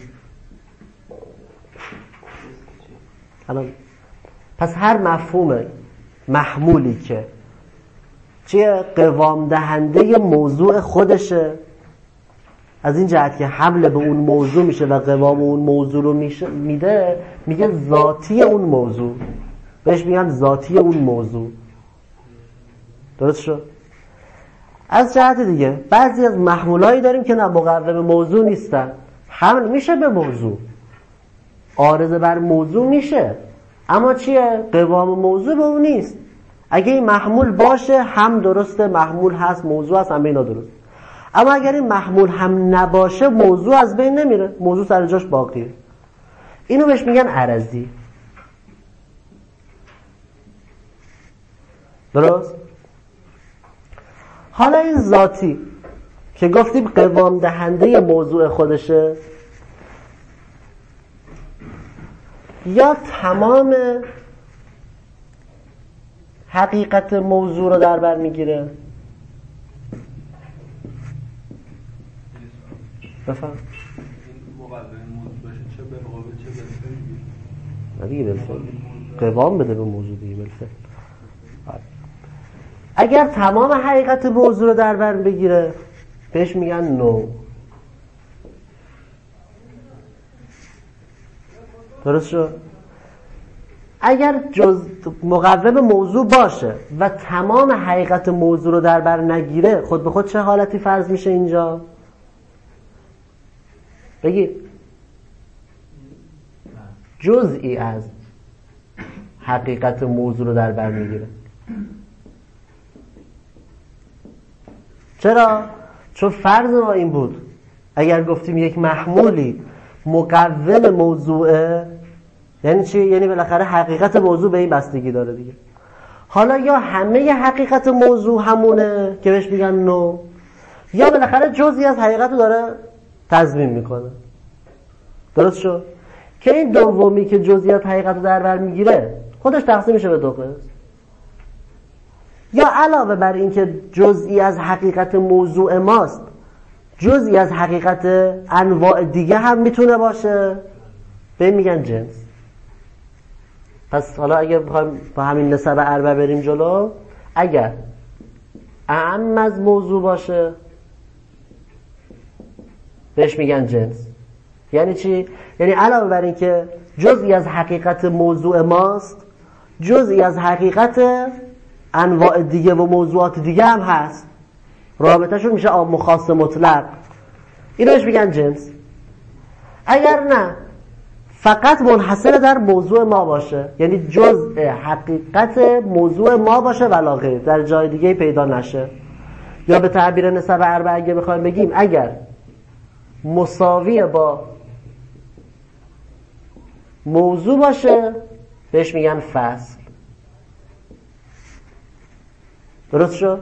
Speaker 1: پس هر مفهوم محمولی که چیه؟ قوام دهنده موضوع خودشه، از این جهت که حمل به اون موضوع میشه و قوام اون موضوع رو میده، میگه ذاتی اون موضوع، بهش میگن ذاتی اون موضوع. درست شد؟ از جهت دیگه بعضی از محمولایی داریم که نه مقوم موضوع نیستن، حمل میشه به موضوع، عارضه بر موضوع میشه، اما چیه؟ قوام موضوع به اون نیست. اگه این محمول باشه هم درسته، محمول هست، موضوع هست، همه اینا درست. اما اگر این محمول هم نباشه موضوع از بین نمیره، موضوع سر جاش باقیه. اینو بهش میگن عرضی. درست؟ حالا این ذاتی که گفتیم قوام دهنده موضوع خودشه، یا تمام حقیقت موضوع رو در بر میگیره؟ بفهم
Speaker 2: این مقوم موضوع باشه چه به مقابل چه به
Speaker 1: نه دیگه بالفعل قوام بده به موضوع دیگه بالفعل. اگر تمام حقیقت موضوع رو در بر بگیره بهش میگن نو. درست شد؟ اگر مقوم موضوع باشه و تمام حقیقت موضوع رو در بر نگیره، خود به خود چه حالتی فرض میشه اینجا؟ بگید. جزئی از حقیقت موضوع رو در بر میگیره. چرا؟ چون فرض ما این بود اگر گفتیم یک محمولی مقوم موضوعه، یعنی چی؟ یعنی بالاخره حقیقت موضوع به این بستگی داره دیگه. حالا یا همه حقیقت موضوع همونه که بهش میگن نو، یا بالاخره جزئی از حقیقت رو داره تضمین میکنه. درست شد؟ که این دومی که جزئی از حقیقت رو در بر میگیره خودش تقسیم میشه به دو قسم. یا علاوه بر این که جزئی از حقیقت موضوع ماست، جزئی از حقیقت انواع دیگه هم میتونه باشه، به این میگن جنس. پس حالا اگر بخوایم با همین نسب اربع بریم جلو، اگر اعم از موضوع باشه بهش میگن جنس. یعنی چی؟ یعنی علاوه بر این که جزئی از حقیقت موضوع ماست، جزئی از حقیقت انواع دیگه و موضوعات دیگه هم هست، رابطه‌شون میشه عام و خاص مطلق. اینو بهش میگن جنس. اگر نه فقط منحصر در موضوع ما باشه، یعنی جزء حقیقت موضوع ما باشه ولا غیر، در جای دیگه پیدا نشه. یا به تعبیر نسب اربعه اگه بخوایم بگیم اگر مساوی با موضوع باشه بهش میگن فصل. درست شد؟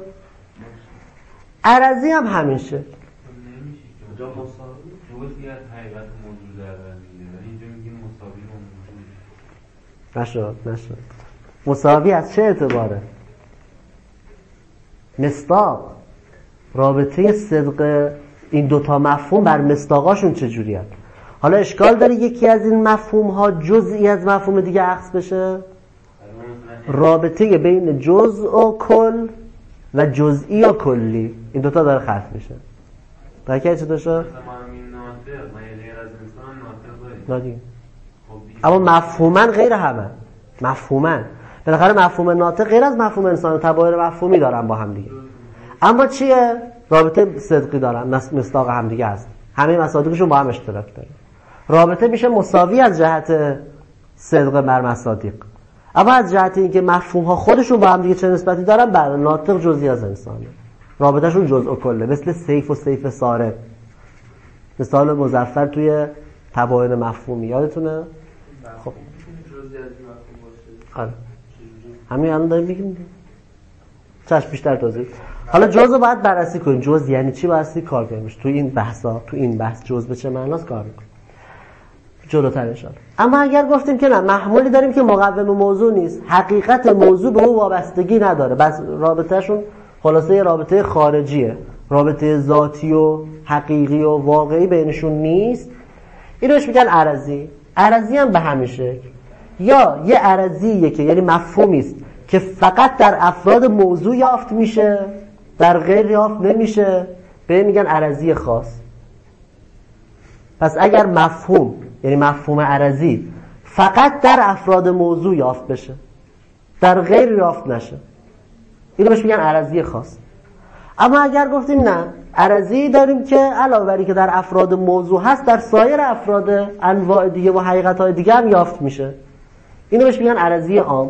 Speaker 1: عرضی هم همین شد.
Speaker 2: نمیشه که اونجا مساوی جزئی از حقیقت موضوع در بر میگیره، اینجا میگیم مساوی با موضوع.
Speaker 1: نشد. مساوی از چه اعتباره؟ مصداق. رابطه صدق این دوتا مفهوم بر مصداقاشون چجوری هست؟ حالا اشکال داره یکی از این مفهوم ها جزئی از مفهوم دیگه عکس بشه؟ رابطه بین جزء و کل و جزئی و کلی این دوتا داره خلط میشه. درکه چطور شد؟ اما مفهوما غیر همه. مفهوما بالاخره مفهوم ناطق غیر از مفهوم انسان، تباین مفهومی دارن با هم دیگه. اما چیه؟ رابطه صدقی دارن، مصداق هم دیگه هست. همه مصادیقشون با هم اشتراک داره. رابطه میشه مساوی از جهت صدق بر مصادیق. اما از جهت اینکه مفهوم ها خودشون با هم دیگه چه نسبتی دارن، بر ناطق جزئی از انسانه. رابطهشون جزء و کله، مثل سیف و سیف ساره. مثال مظفر توی تباین مفهومی یادتونه؟ خب
Speaker 4: جزئی از مفهوم باشه.
Speaker 1: آره. همین الان داریم بگیم. چشم بیشتر توضیح. حالا جزء رو باید بررسی کنیم. جزء یعنی چی بایستی کار کنیم. تو این بحث جزء به چه معناست کار میکنیم. جلوتر انشاءالله. اما اگر گفتیم که نه، محمولی داریم که مقوم موضوع نیست، حقیقت موضوع به او وابستگی نداره، بس رابطهشون خلاصه رابطه خارجیه، رابطه ذاتی و حقیقی و واقعی بینشون نیست، اینوش میگن عرضی. عرضی هم به همین شکل، یا یه عرضیه که یعنی مفهومی است که فقط در افراد موضوع یافت میشه، در غیر یافت نمیشه، به میگن عرضی خاص. پس اگر مفهوم یعنی مفهوم عرضی فقط در افراد موضوع یافت بشه، در غیر یافت نشه، اینو بهش میگن عرضی خاص. اما اگر گفتیم نه، عرضی داریم که علاوه بر اینکه در افراد موضوع هست، در سایر افراد انواع دیگه و حقیقت‌های دیگه هم یافت میشه، اینو بهش میگن عرضی عام.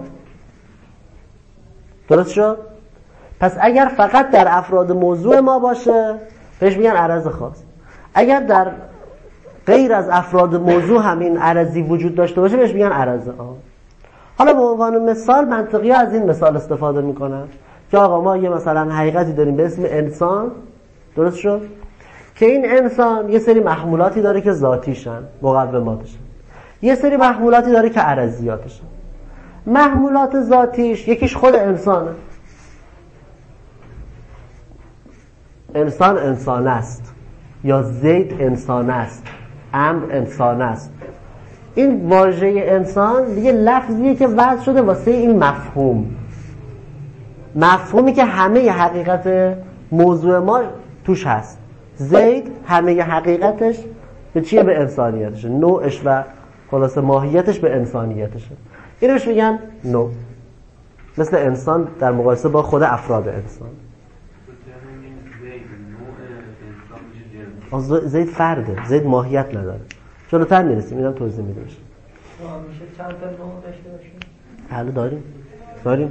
Speaker 1: درست شد؟ پس اگر فقط در افراد موضوع ما باشه بهش میگن عرض خاص. اگر در غیر از افراد موضوع همین عرضی وجود داشته باشه بهش میگن عرض عام. حالا به عنوان مثال منطقی از این مثال استفاده میکنن که آقا ما یه مثلا حقیقتی داریم به اسم انسان، درست شد؟ که این انسان یه سری محمولاتی داره که ذاتیشن، مقوماتشن، یه سری محمولاتی داره که عرضیاتشن. محمولات ذاتیش یکیش خود انسانه. انسان است، یا زید انسان است، امر انسان است. این واژه انسان دیگه لفظیه که وضع شده واسه این مفهومی که همه حقیقت موضوع ما توش هست. زید همه حقیقتش به چیه؟ به انسانیتشه، نوعش و خلاصه ماهیتش به انسانیتشه. اینو بهش میگن نوع، مثل انسان در مقایسه با خود افراد انسان. زید فرده، زید ماهیت نداره. جلوتر میرسیم اینم توضیح میده بشه.
Speaker 5: میشه چند تا نوع داشته باشیم؟
Speaker 1: حالا داریم.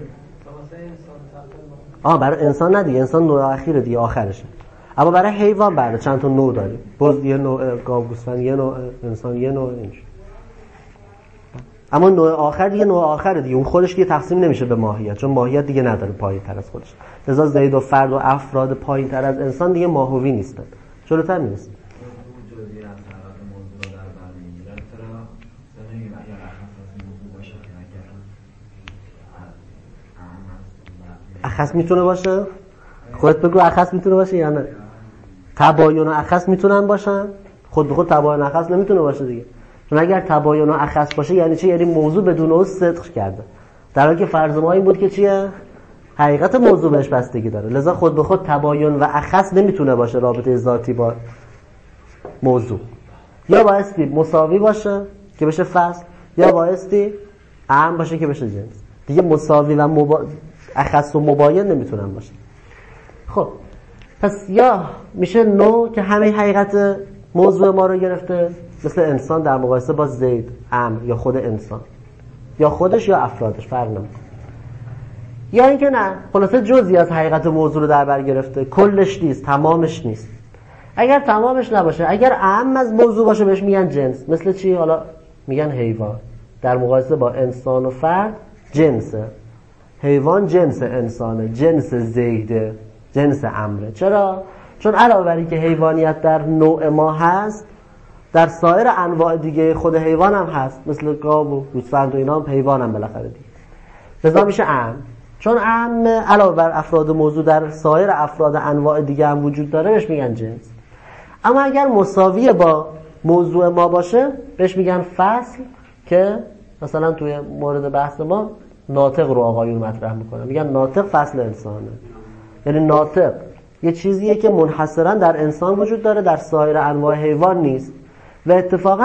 Speaker 1: برای انسان نه دیگه، انسان نوع اخیره دیگه، آخرشه. اما برای حیوان برای چند تا نوع داریم. بز یه نوع، گاو گوسفند یه نوع، انسان یه نوع، اینجوری. اما نوع آخر دیگه نوع آخره دیگه، اون خودش دیگه تقسیم نمیشه به ماهیت، چون ماهیت دیگه نداره پایین‌تر از خودش. لذا زید و فرد و افراد پایین‌تر از انسان دیگه ماهوی نیستن. جلوتر میرسیم. اخص میتونه باشه؟ خودت بگو اخص میتونه باشه یا نه؟ تباین و اخص میتونن باشن؟ خود به خود تباین و اخص نمیتونه باشه دیگه. چون اگر تباین و اخص باشه یعنی چی؟ یعنی موضوع بدون او صدق کرده. در حالی که فرض ما این بود که چیه؟ حقیقت موضوع بهش بستگی داره. لذا خود به خود تباین و اخص نمیتونه باشه رابطه ذاتی با موضوع. یا بایستی مساوی باشه که بشه فصل، یا بایستی عام باشه که بشه جنس. دیگه مساوی و اخص و مباین نمیتونن باشه. خب پس یا میشه نوع که همه حقیقت موضوع ما رو گرفته، مثل انسان در مقایسه با زید، عمرو یا خود انسان، یا خودش یا افرادش فرق نمیکنه. یا اینکه نه، خلاصه جزئی از حقیقت موضوع رو در بر گرفته، کلش نیست، تمامش نیست. اگر تمامش نباشه، اگر اهم از موضوع باشه بهش میگن جنس. مثل چی؟ حالا میگن حیوان در مقایسه با انسان و فرد جنسه. حیوان جنس انسانه، جنس زیده، جنس عمره. چرا؟ چون علاوه بر اینکه حیوانیت در نوع ما هست، در سایر انواع دیگه خود حیوان هم هست، مثل گاو و گوسفند و اینا هم حیوان هم بالاخره دیگه. لذا میشه عام. چون عام علاوه بر افراد موضوع در سایر افراد انواع دیگه هم وجود داره، بهش میگن جنس. اما اگر مساوی با موضوع ما باشه بهش میگن فصل، که مثلا توی مورد بحث ما ناطق رو آقایون مطرح میکنن، میگن ناطق فصل انسانه. یعنی ناطق یه چیزیه که منحصرا در انسان وجود داره، در سایر انواع حیوان نیست. و اتفاقا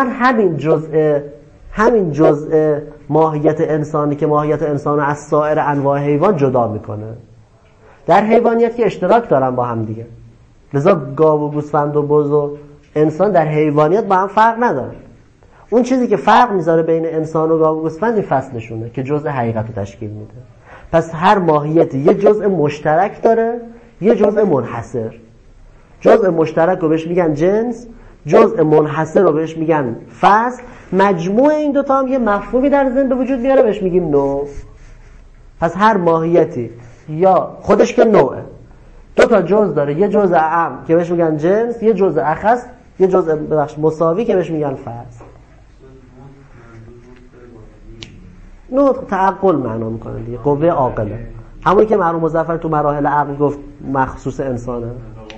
Speaker 1: همین جزء ماهیت انسانی که ماهیت انسان از سایر انواع حیوان جدا میکنه. در حیوانیت که اشتراک دارن با هم دیگه، لذا گاو و گوسفند و بز و انسان در حیوانیت با هم فرق نداره. اون چیزی که فرق میذاره بین انسان و گاو و گوسفند این فصلشونه که جزء حقیقت رو تشکیل میده. پس هر ماهیتی یه جزء مشترک داره، یه جزء منحصر. جزء مشترک رو بهش میگن جنس، جزء منحصر رو بهش میگن فصل. مجموع این دوتا هم یه مفهومی در ذهن به وجود میاره، بهش میگیم نوع. پس هر ماهیتی یا خودش که نوعه، دو تا جزء داره، یه جزء اعم که بهش میگن جنس، یه جزء اخص، یه جزء مساوی که بهش میگن فصل. نوع تعقل معنا میکنه دیگه، قوه عاقله. همونی که مرحوم مظفر تو مراحل عقل گفت مخصوص انسانه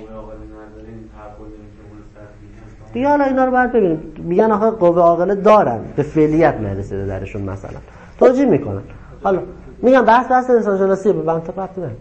Speaker 1: دیگه. حالا اینا رو باید ببینیم. میگن آخه قوه عاقله دارن، به فعلیت نرسیده درشون، مثلا توجیه میکنن. حالا میگن بحث انسان شناسی به منطق ربط نداره.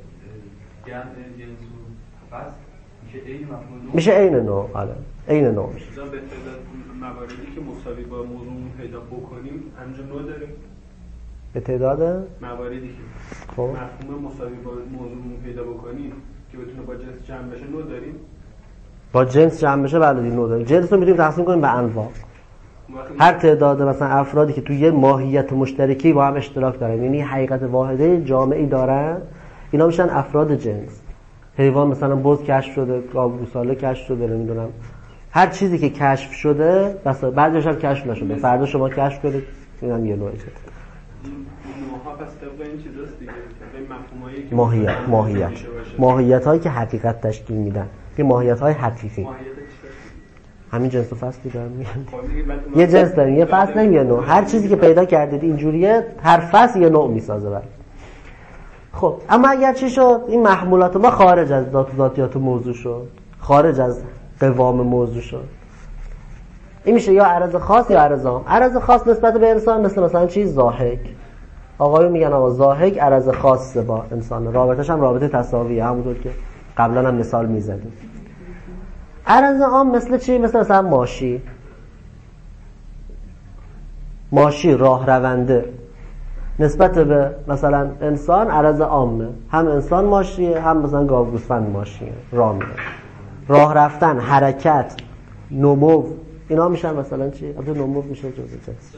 Speaker 1: میشه عین نوع. حالا عین نوع میشه.
Speaker 2: به تعداد مواردی که مساوی با موضوع پیدا بکنیم همینجا نوع داریم.
Speaker 1: به تعداد
Speaker 2: مواردی که
Speaker 1: خب
Speaker 2: مفهوم مساوی با موضوع پیدا بکنیم که بتونه با جنس جمع بشه نوع داریم.
Speaker 1: با جنس جمع بشه بله نوع داریم. جنس رو میتونیم تقسیم کنیم به انواع. هر تعداد مثلا افرادی که توی یه ماهیت مشترکی با هم اشتراک دارن، یعنی حقیقت واحده جامعی دارن، اینا میشن افراد جنس. حیوان مثلا بز کشف شده، گاو گوساله کشف شده، نمیدونم هر چیزی که کشف شده، مثلا بعضیش هم کشف نشده، فردا شما کشف کنید اینم یه نوعی شده.
Speaker 2: نوع‌ها پس طبق این چیزاست دیگه، طبق مفهومایی که
Speaker 1: ماهیت هایی که حقیقت تشکیل میدن، که ماهیت های حقیقی. همین جنس و فصلی دارم میگن. یه جنس داریم، یه فصل نمیگه نوع. هر چیزی که پیدا کردید اینجوریه، هر فصل یه نوع میسازه برای. خب اما اگر چی شد؟ این محمولات ما خارج از ذاتیات موضوع شد، خارج از قوام موضوع شد. این میشه یا عرض خاص یا عرض عام. عرض خاص نسبت به انسان مثلا چی؟ ضاحک. آقایون میگن آقا ضاحک عرض خاصه با انسان، رابطش هم رابطه تساویه، همونطور که قبلا هم مثال میزدیم. عرض عام مثل چی؟ مثلا ماشی راه رونده نسبت به مثلا انسان عرض عامه، هم انسان ماشیه، هم مثلا گاو گوسفند ماشیه، راه میره. راه رفتن، حرکت، نمو، اینا میشن مثلا چی؟ البته نمو میشه جزء جنس.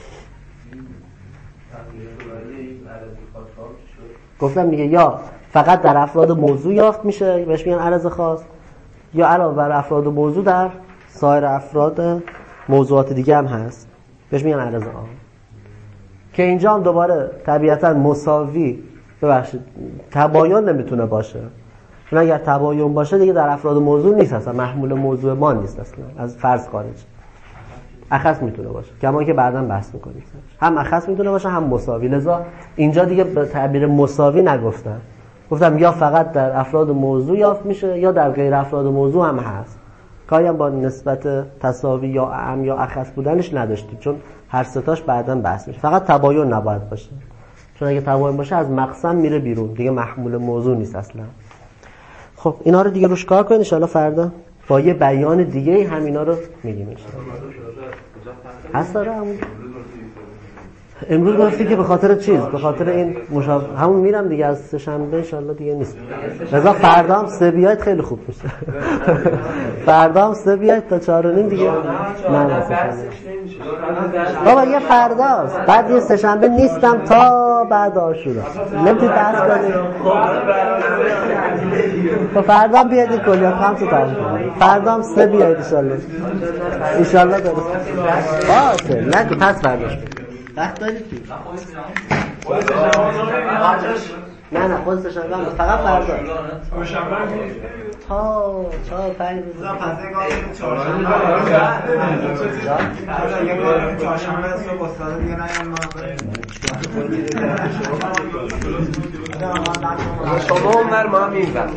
Speaker 1: گفتم دیگه، یا فقط در افراد موضوع یافت میشه بهش میگن عرض خاص، یا علاوه بر افراد موضوع در سایر افراد موضوعات دیگه هم هست بهش میگن عرض عام. که اینجا هم دوباره طبیعتا مساوی، ببخشید تباین نمیتونه باشه، چون اگر تباین باشه دیگه در افراد موضوع نیست، اصلا محمول موضوع ما نیست، اصلا از فرض خارج. اخص میتونه باشه، کما که بعداً بحث میکنیم، هم اخص میتونه باشه هم مساوی. لذا اینجا دیگه به تعبیر مساوی نگفتم، گفتم یا فقط در افراد موضوع یافت میشه یا در غیر افراد موضوع هم هست. کاری هم با نسبت تساوی یا اعم یا اخص بودنش نداشتیم، چون هر ستاش بعداً بحث میشه. فقط تباین نباید باشه، چون اگه تباین باشه از مقسم میره بیرون، دیگه محمول موضوع نیست اصلا. خب اینا رو دیگه روش کار کنید ان شاء الله. فردا با یه بیان دیگه همینا رو میگیم ان شاء الله. هست داره همون امروز گفتی که به خاطر چیز، به خاطر این همون میرم دیگه، از سه‌شنبه ان شاءالله دیگه نیست. رضا فردا هم 3 بیاید خیلی خوب میشه. فردا هم 3 بیاید تا 4:30 دیگه. نه بابا یه فرداست، بعد یه سه‌شنبه نیستم تا بعد عاشورا. نمیتونید بحث کنید. خب فردا بیاید این کلیات هم تو تمام کنید. فردا هم 3 بیاید ان شاءالله. ان شاءالله درست. باشه، نه پس فرداش. وقت دارید تو؟ نه خود سه‌شنبه فقط فردا. تا 4-5 روز.
Speaker 6: پس چهارشنبه صبح استاد دیگه نیام ما. شما اون ما هم این